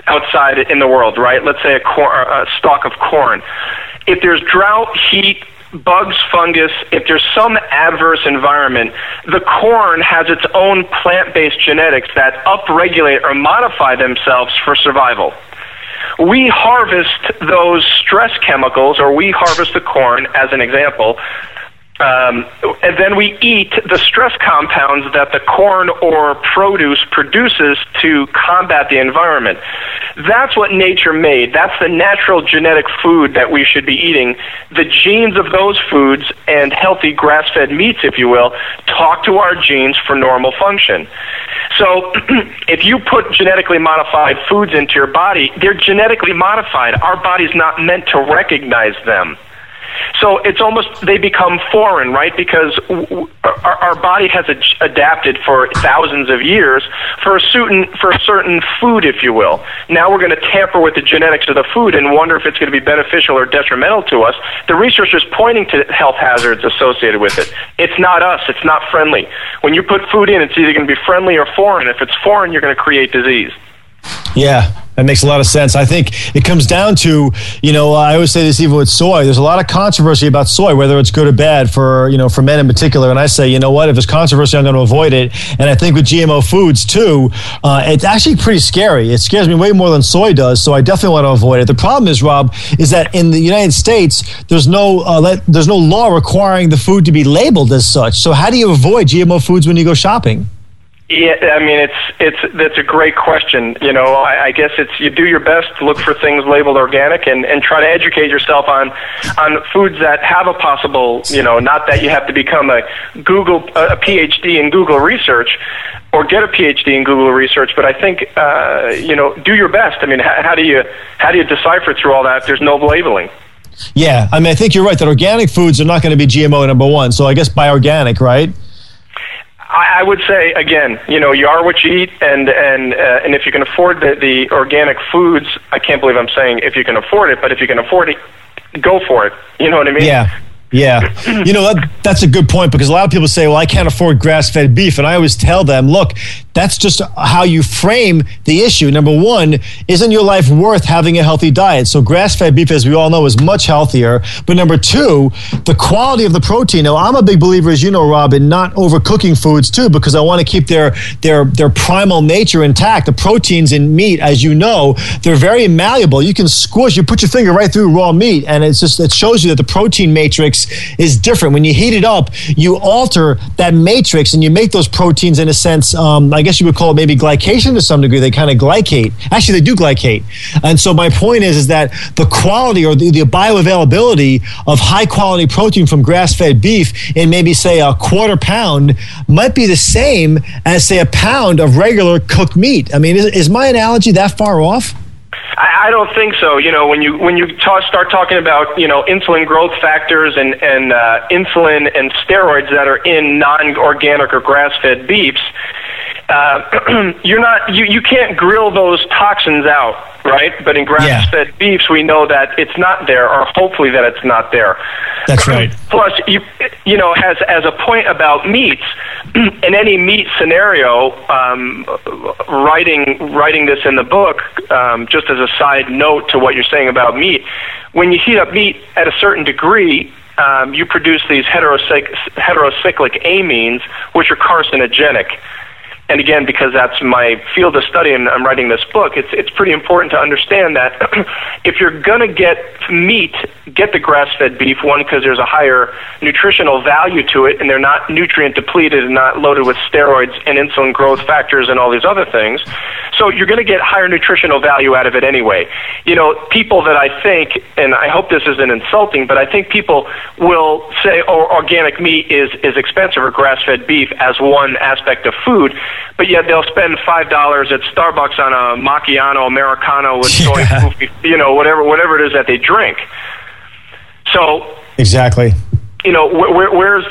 outside in the world, right? Let's say a stalk of corn. If there's drought, heat, bugs, fungus, if there's some adverse environment, the corn has its own plant-based genetics that upregulate or modify themselves for survival. We harvest those stress chemicals, or we harvest the corn, as an example, and then we eat the stress compounds that the corn or produce produces to combat the environment. That's what nature made. That's the natural genetic food that we should be eating. The genes of those foods and healthy grass-fed meats, if you will, talk to our genes for normal function. So if you put genetically modified foods into your body, they're genetically modified. Our body's not meant to recognize them. So it's almost, they become foreign, right? Because our body has adapted for thousands of years for a certain food, if you will. Now we're going to tamper with the genetics of the food and wonder if it's going to be beneficial or detrimental to us. The research is pointing to health hazards associated with it. It's not us. It's not friendly. When you put food in, it's either going to be friendly or foreign. If it's foreign, you're going to create disease. Yeah, that makes a lot of sense. I think it comes down to, I always say this even with soy. There's a lot of controversy about soy, whether it's good or bad for men in particular. And I say, you know what, if there's controversy, I'm going to avoid it. And I think with GMO foods too, it's actually pretty scary. It scares me way more than soy does. So I definitely want to avoid it. The problem is, Rob, is that in the United States, there's no law requiring the food to be labeled as such. So how do you avoid GMO foods when you go shopping? Yeah, I mean, that's a great question. I guess you do your best to look for things labeled organic and try to educate yourself on foods that have a possible, not that you have to become a PhD in Google research or get a PhD in Google research, but I think, do your best. I mean, how do you decipher through all that if there's no labeling? Yeah, I mean, I think you're right that organic foods are not going to be GMO number one. So I guess buy organic, right? I would say, again, you are what you eat, and if you can afford the organic foods, I can't believe I'm saying if you can afford it, but if you can afford it, go for it. You know what I mean? Yeah. That's a good point, because a lot of people say, well, I can't afford grass-fed beef. And I always tell them, look, that's just how you frame the issue. Number one, isn't your life worth having a healthy diet? So grass-fed beef, as we all know, is much healthier. But number two, the quality of the protein. Now, I'm a big believer, as you know, Rob, in not overcooking foods too, because I want to keep their primal nature intact. The proteins in meat, as you know, they're very malleable. You can squish, you put your finger right through raw meat, and it shows you that the protein matrix is different. When you heat it up, you alter that matrix and you make those proteins, in a sense, I guess you would call it maybe glycation to some degree. They kind of glycate. Actually, they do glycate. And so my point is that the quality or the bioavailability of high quality protein from grass-fed beef in maybe, say, a quarter pound might be the same as, say, a pound of regular cooked meat. I mean, is my analogy that far off? I don't think so. When you start talking about insulin growth factors and insulin and steroids that are in non-organic or grass-fed beefs, you can't grill those toxins out, right? But in grass-fed beefs, we know that it's not there, or hopefully that it's not there. That's right. Plus, as a point about meats, in any meat scenario, writing this in the book, just as a side note to what you're saying about meat, when you heat up meat at a certain degree, you produce these heterocyclic amines, which are carcinogenic. And again, because that's my field of study and I'm writing this book, it's pretty important to understand that if you're going to get meat, get the grass-fed beef, one, because there's a higher nutritional value to it, and they're not nutrient depleted and not loaded with steroids and insulin growth factors and all these other things. So you're going to get higher nutritional value out of it anyway. People that I think, and I hope this isn't insulting, but I think people will say, oh, organic meat is expensive, or grass-fed beef as one aspect of food. But yet they'll spend $5 at Starbucks on a macchiato Americano with soy, whatever it is that they drink. So exactly, where's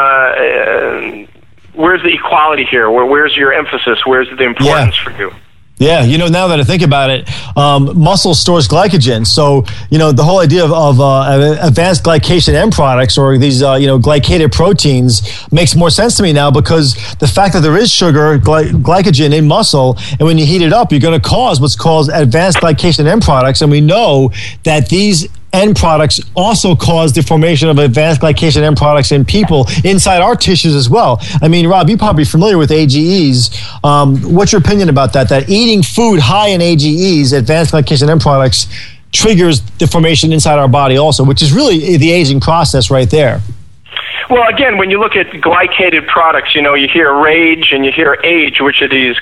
the equality here? Where's your emphasis? Where's the importance for you? Yeah, now that I think about it, muscle stores glycogen. So, the whole idea of advanced glycation end products, or these, glycated proteins, makes more sense to me now, because the fact that there is sugar, glycogen in muscle, and when you heat it up, you're going to cause what's called advanced glycation end products. And we know that these end products also cause the formation of advanced glycation end products in people inside our tissues as well. I mean, Rob, you're probably familiar with AGEs. What's your opinion about that? That eating food high in AGEs, advanced glycation end products, triggers the formation inside our body also, which is really the aging process right there. Well, again, when you look at glycated products, you hear RAGE and you hear age, which are these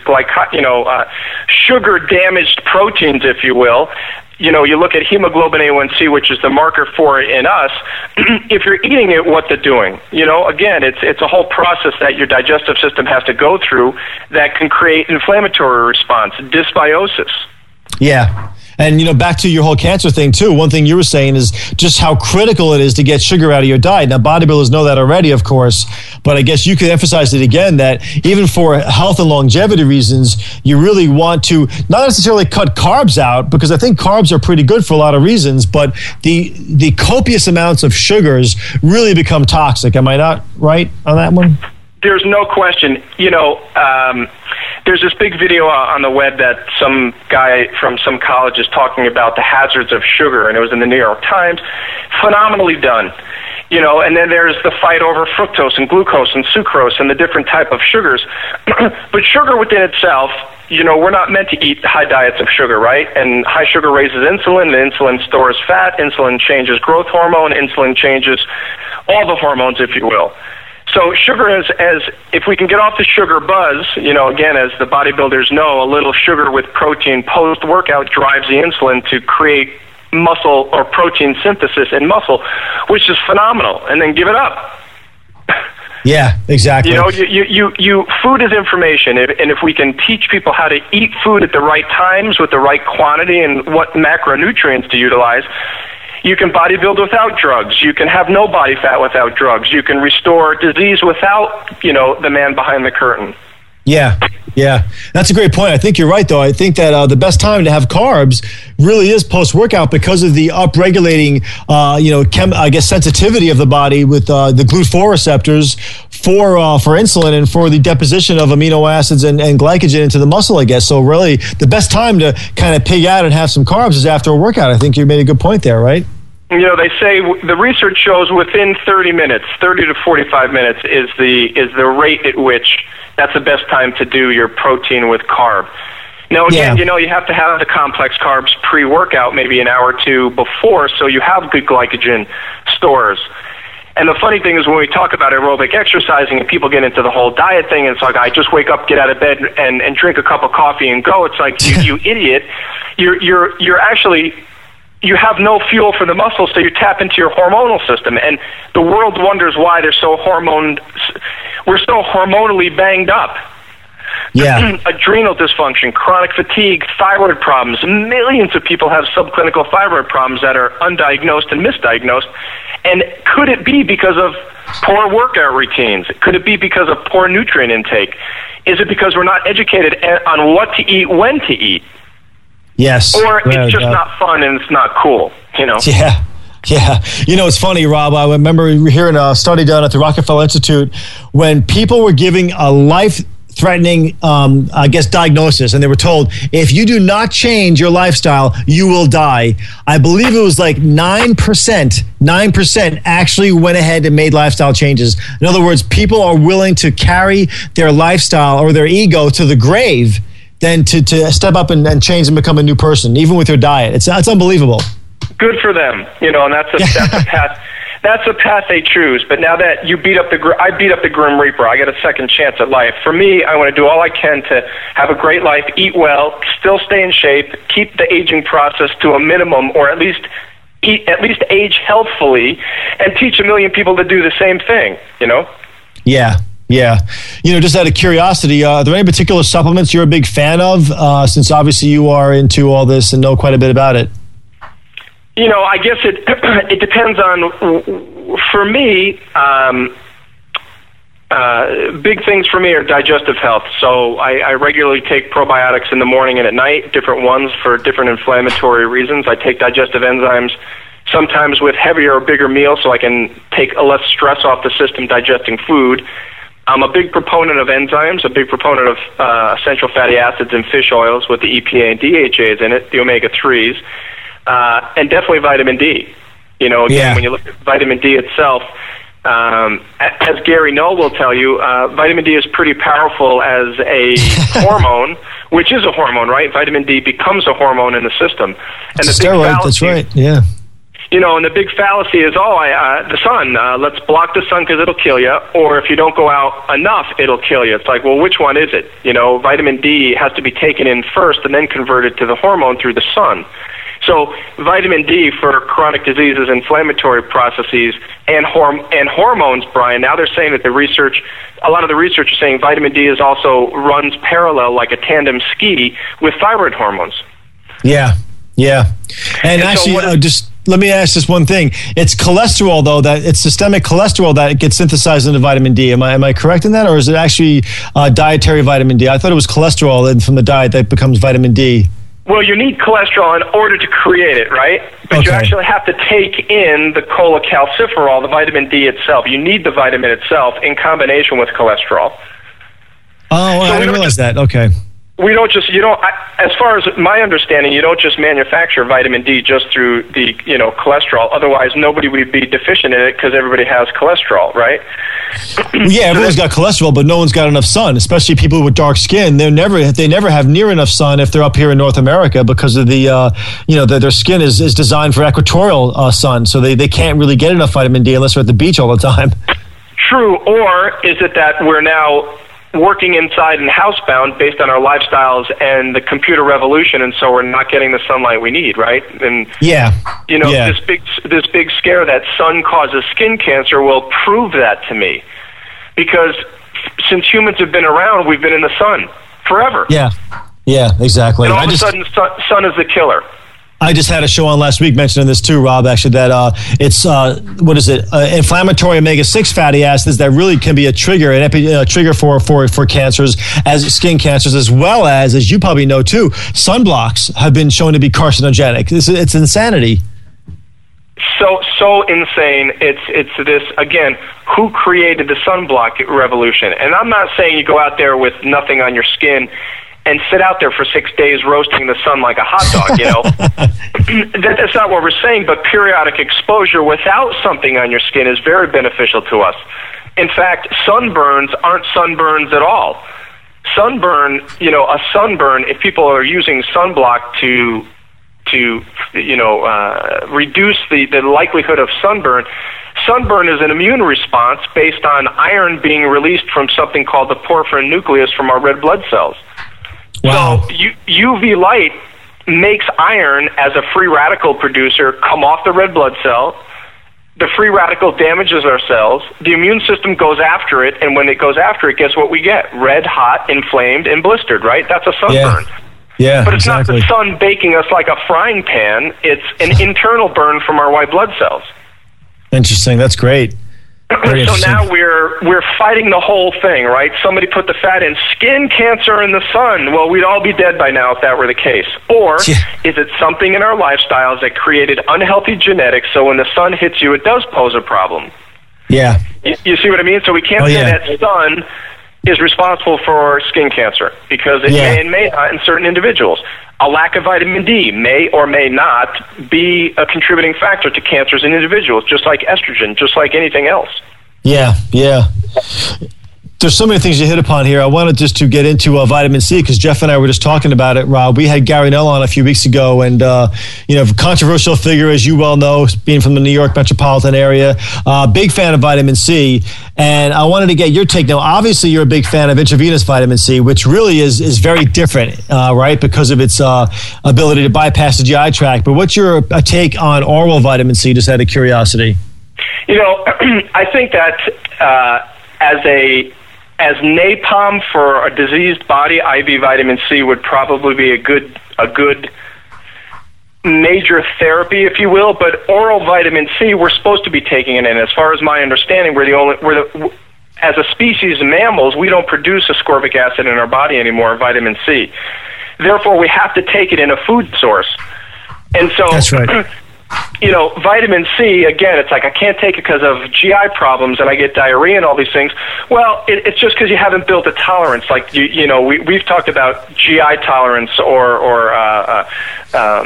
sugar-damaged proteins, if you will. You look at hemoglobin A1C, which is the marker for it in us. If you're eating it, what they're doing. Again, it's a whole process that your digestive system has to go through that can create inflammatory response, dysbiosis. Yeah. And, back to your whole cancer thing, too. One thing you were saying is just how critical it is to get sugar out of your diet. Now, bodybuilders know that already, of course, but I guess you could emphasize it again that even for health and longevity reasons, you really want to not necessarily cut carbs out, because I think carbs are pretty good for a lot of reasons, but the copious amounts of sugars really become toxic. Am I not right on that one? There's no question. There's this big video on the web that some guy from some college is talking about the hazards of sugar, and it was in the New York Times. Phenomenally done. And then there's the fight over fructose and glucose and sucrose and the different type of sugars. But sugar within itself, we're not meant to eat high diets of sugar, right? And high sugar raises insulin, and insulin stores fat, insulin changes growth hormone, insulin changes all the hormones, if you will. So sugar as if we can get off the sugar buzz, again, as the bodybuilders know, a little sugar with protein post-workout drives the insulin to create muscle or protein synthesis in muscle, which is phenomenal, and then give it up. Yeah, exactly. You food is information, and if we can teach people how to eat food at the right times with the right quantity and what macronutrients to utilize, you can bodybuild without drugs. You can have no body fat without drugs. You can restore disease without, the man behind the curtain. Yeah. That's a great point. I think you're right, though. I think that the best time to have carbs really is post-workout because of the upregulating, sensitivity of the body with the GLUT4 receptors for insulin and for the deposition of amino acids and glycogen into the muscle, I guess. So really, the best time to kind of pig out and have some carbs is after a workout. I think you made a good point there, right? They say the research shows within 30 to 45 minutes is the rate at which that's the best time to do your protein with carb. Now, again, you have to have the complex carbs pre-workout, maybe an hour or two before, so you have good glycogen stores. And the funny thing is when we talk about aerobic exercising and people get into the whole diet thing, and it's like, I just wake up, get out of bed, and drink a cup of coffee and go. It's like, you idiot. You're actually... You have no fuel for the muscles, so you tap into your hormonal system, and the world wonders why we're so hormonally banged up. Yeah. Adrenal dysfunction, chronic fatigue, thyroid problems. Millions of people have subclinical thyroid problems that are undiagnosed and misdiagnosed. And could it be because of poor workout routines? Could it be because of poor nutrient intake? Is it because we're not educated on what to eat, when to eat? Yes. Or it's just not fun and it's not cool, Yeah. It's funny, Rob. I remember hearing a study done at the Rockefeller Institute when people were giving a life-threatening, diagnosis, and they were told, if you do not change your lifestyle, you will die. I believe it was like 9% actually went ahead and made lifestyle changes. In other words, people are willing to carry their lifestyle or their ego to the grave than to step up and change and become a new person, even with your diet. It's unbelievable. Good for them, and that's a path. That's a path they choose. But now that I beat up the Grim Reaper, I get a second chance at life. For me, I want to do all I can to have a great life, eat well, still stay in shape, keep the aging process to a minimum, or at least age healthfully, and teach 1 million people to do the same thing. Yeah. Just out of curiosity, are there any particular supplements you're a big fan of, since obviously you are into all this and know quite a bit about it? I guess it depends on, for me, big things for me are digestive health. So I regularly take probiotics in the morning and at night, different ones for different inflammatory reasons. I take digestive enzymes sometimes with heavier or bigger meals so I can take less stress off the system digesting food. I'm a big proponent of enzymes, a big proponent of essential fatty acids in fish oils with the EPA and DHAs in it, the omega-3s. and definitely vitamin D. You know, again, when you look at vitamin D itself, as Gary Null will tell you, vitamin D is pretty powerful as a hormone, which is a hormone, right? Vitamin D becomes a hormone in the system. And it's a steroid, that's right, yeah. You know, and the big fallacy is, the sun, let's block the sun because it'll kill you, or if you don't go out enough, it'll kill you. It's like, well, which one is it? You know, vitamin D has to be taken in first and then converted to the hormone through the sun. So vitamin D for chronic diseases, inflammatory processes, and hormones, Brian, now they're saying that a lot of the research is saying vitamin D is also runs parallel like a tandem ski with thyroid hormones. Yeah. And actually, just let me ask this one thing. It's cholesterol, though, it's systemic cholesterol that gets synthesized into vitamin D. Am I correct in that? Or is it actually dietary vitamin D? I thought it was cholesterol and from the diet that becomes vitamin D. Well, you need cholesterol in order to create it, right? But you actually have to take in the cholecalciferol, the vitamin D itself. You need the vitamin itself in combination with cholesterol. Oh, I didn't realize that. Okay. We don't just, as far as my understanding, you don't just manufacture vitamin D just through the, cholesterol. Otherwise, nobody would be deficient in it because everybody has cholesterol, right? Yeah, everyone's got cholesterol, but no one's got enough sun, especially people with dark skin. They never have near enough sun if they're up here in North America because of the, their skin is designed for equatorial sun. So they can't really get enough vitamin D unless they're at the beach all the time. True. Or is it that we're now working inside and housebound based on our lifestyles and the computer revolution, and so we're not getting the sunlight we need, right? And this big scare that sun causes skin cancer will prove that to me, because since humans have been around, we've been in the sun forever. Yeah, exactly. And all of a sudden, sun is the killer. I just had a show on last week mentioning this too, Rob, actually, that it's, inflammatory omega-6 fatty acids that really can be a trigger, trigger for cancers, as skin cancers, as well as you probably know too, sunblocks have been shown to be carcinogenic. It's insanity. So insane. It's this, again, who created the sunblock revolution? And I'm not saying you go out there with nothing on your skin and sit out there for 6 days roasting the sun like a hot dog, That's not what we're saying, but periodic exposure without something on your skin is very beneficial to us. In fact, sunburns aren't sunburns at all. A sunburn, if people are using sunblock to reduce the likelihood of sunburn is an immune response based on iron being released from something called the porphyrin nucleus from our red blood cells. Wow. So UV light makes iron as a free radical producer come off the red blood cell. The free radical damages our cells. The immune system goes after it, and when it goes after it, guess what we get? Red, hot, inflamed, and blistered, right? That's a sunburn. Yeah, but it's exactly. not the sun baking us like a frying pan. It's an internal burn from our white blood cells. Interesting. That's great. So now we're fighting the whole thing, right? Somebody put the fat in skin cancer in the sun. Well, we'd all be dead by now if that were the case. Or is it something in our lifestyles that created unhealthy genetics, so when the sun hits you, it does pose a problem? Yeah. You see what I mean? So we can't say that sun is responsible for skin cancer, because it may and may not in certain individuals. A lack of vitamin D may or may not be a contributing factor to cancers in individuals, just like estrogen, just like anything else. Yeah. There's so many things you hit upon here. I wanted just to get into vitamin C, because Jeff and I were just talking about it, Rob. We had Gary Null on a few weeks ago, and controversial figure, as you well know, being from the New York metropolitan area. Big fan of vitamin C, and I wanted to get your take. Now, obviously, you're a big fan of intravenous vitamin C, which really is very different, right, because of its ability to bypass the GI tract. But what's your take on oral vitamin C, just out of curiosity? I think that as napalm for a diseased body, IV vitamin C would probably be a good major therapy, if you will. But oral vitamin C, we're supposed to be taking it in. As far as my understanding, as a species of mammals, we don't produce ascorbic acid in our body anymore, vitamin C. Therefore, we have to take it in a food source. And so, that's right. Vitamin C, again, it's like I can't take it because of GI problems and I get diarrhea and all these things. Well, it's just because you haven't built a tolerance. Like, we've talked about GI tolerance or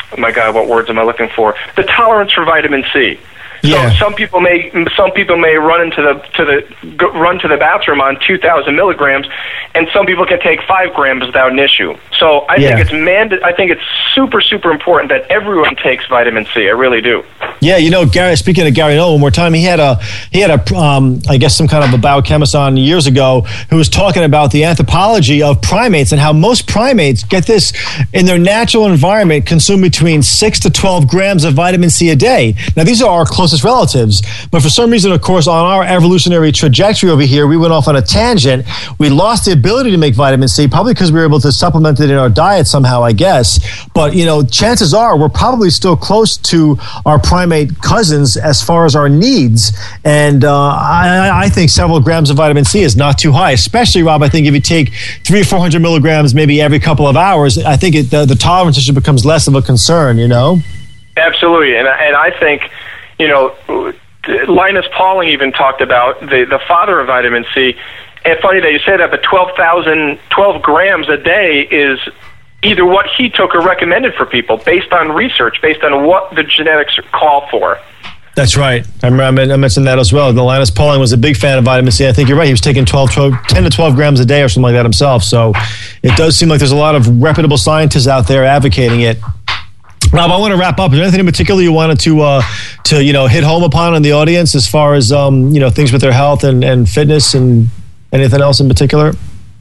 my God, what words am I looking for? The tolerance for vitamin C. Yeah. So some people may run to the bathroom on 2,000 milligrams, and some people can take 5 grams without an issue. So I think it's super, super important that everyone takes vitamin C. I really do. Yeah, Gary. Speaking of Gary Null, one more time, he had a I guess some kind of a biochemist on years ago who was talking about the anthropology of primates and how most primates, get this, in their natural environment consume between 6 to 12 grams of vitamin C a day. Now these are our closest relatives, but for some reason, of course, on our evolutionary trajectory over here, we went off on a tangent. We lost the ability to make vitamin C, probably because we were able to supplement it in our diet somehow, I guess. But chances are we're probably still close to our primate cousins as far as our needs. And I think several grams of vitamin C is not too high, especially, Rob. I think if you take 300 or 400 milligrams maybe every couple of hours, I think the tolerance issue becomes less of a concern. Absolutely, and I think. Linus Pauling even talked about the father of vitamin C. And funny that you say that, but 12 grams a day is either what he took or recommended for people based on research, based on what the genetics call for. That's right. I mentioned that as well. Linus Pauling was a big fan of vitamin C. I think you're right. He was taking 10 to 12 grams a day or something like that himself. So it does seem like there's a lot of reputable scientists out there advocating it. Rob, I want to wrap up. Is there anything in particular you wanted to hit home upon in the audience as far as things with their health and fitness and anything else in particular?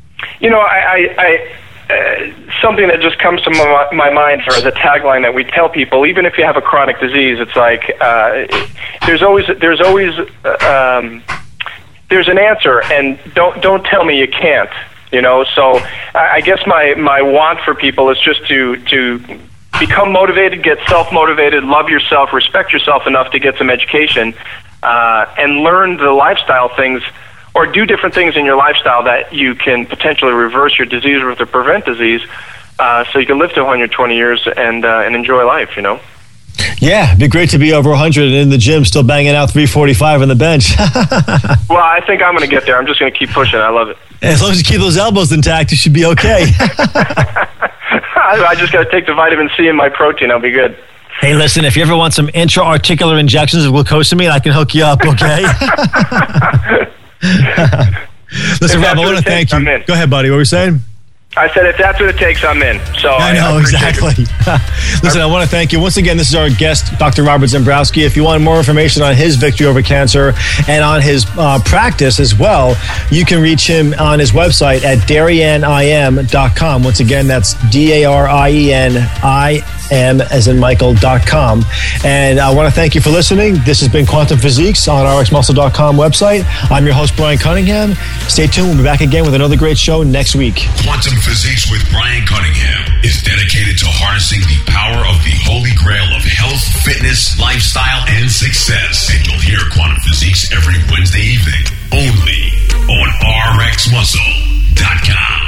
I something that just comes to my mind as a tagline that we tell people, even if you have a chronic disease, it's like there's an answer, and don't tell me you can't. So I guess my want for people is just to become motivated, get self-motivated, love yourself, respect yourself enough to get some education, and learn the lifestyle things, or do different things in your lifestyle that you can potentially reverse your disease or to prevent disease, so you can live to 120 years and enjoy life, Yeah, it'd be great to be over 100 and in the gym still banging out 345 on the bench. Well, I think I'm going to get there. I'm just going to keep pushing. I love it. As long as you keep those elbows intact, you should be okay. I just got to take the vitamin C and my protein. I'll be good. Hey, listen, if you ever want some intra-articular injections of glucosamine, I can hook you up, okay? Listen, Rob, I want to thank you. Go ahead, buddy. What were you saying? I said, if that's what it takes, I'm in. So I know, exactly. Listen, I want to thank you. Once again, this is our guest, Dr. Robert Zembrowski. If you want more information on his victory over cancer and on his practice as well, you can reach him on his website at DarienIM.com. Once again, that's DARIENIM as in Michael.com. And I want to thank you for listening. This has been Quantum Physiques on RxMuscle.com website. I'm your host, Brian Cunningham. Stay tuned. We'll be back again with another great show next week. Quantum Physiques with Brian Cunningham is dedicated to harnessing the power of the holy grail of health, fitness, lifestyle, and success. And you'll hear Quantum Physiques every Wednesday evening, only on RxMuscle.com.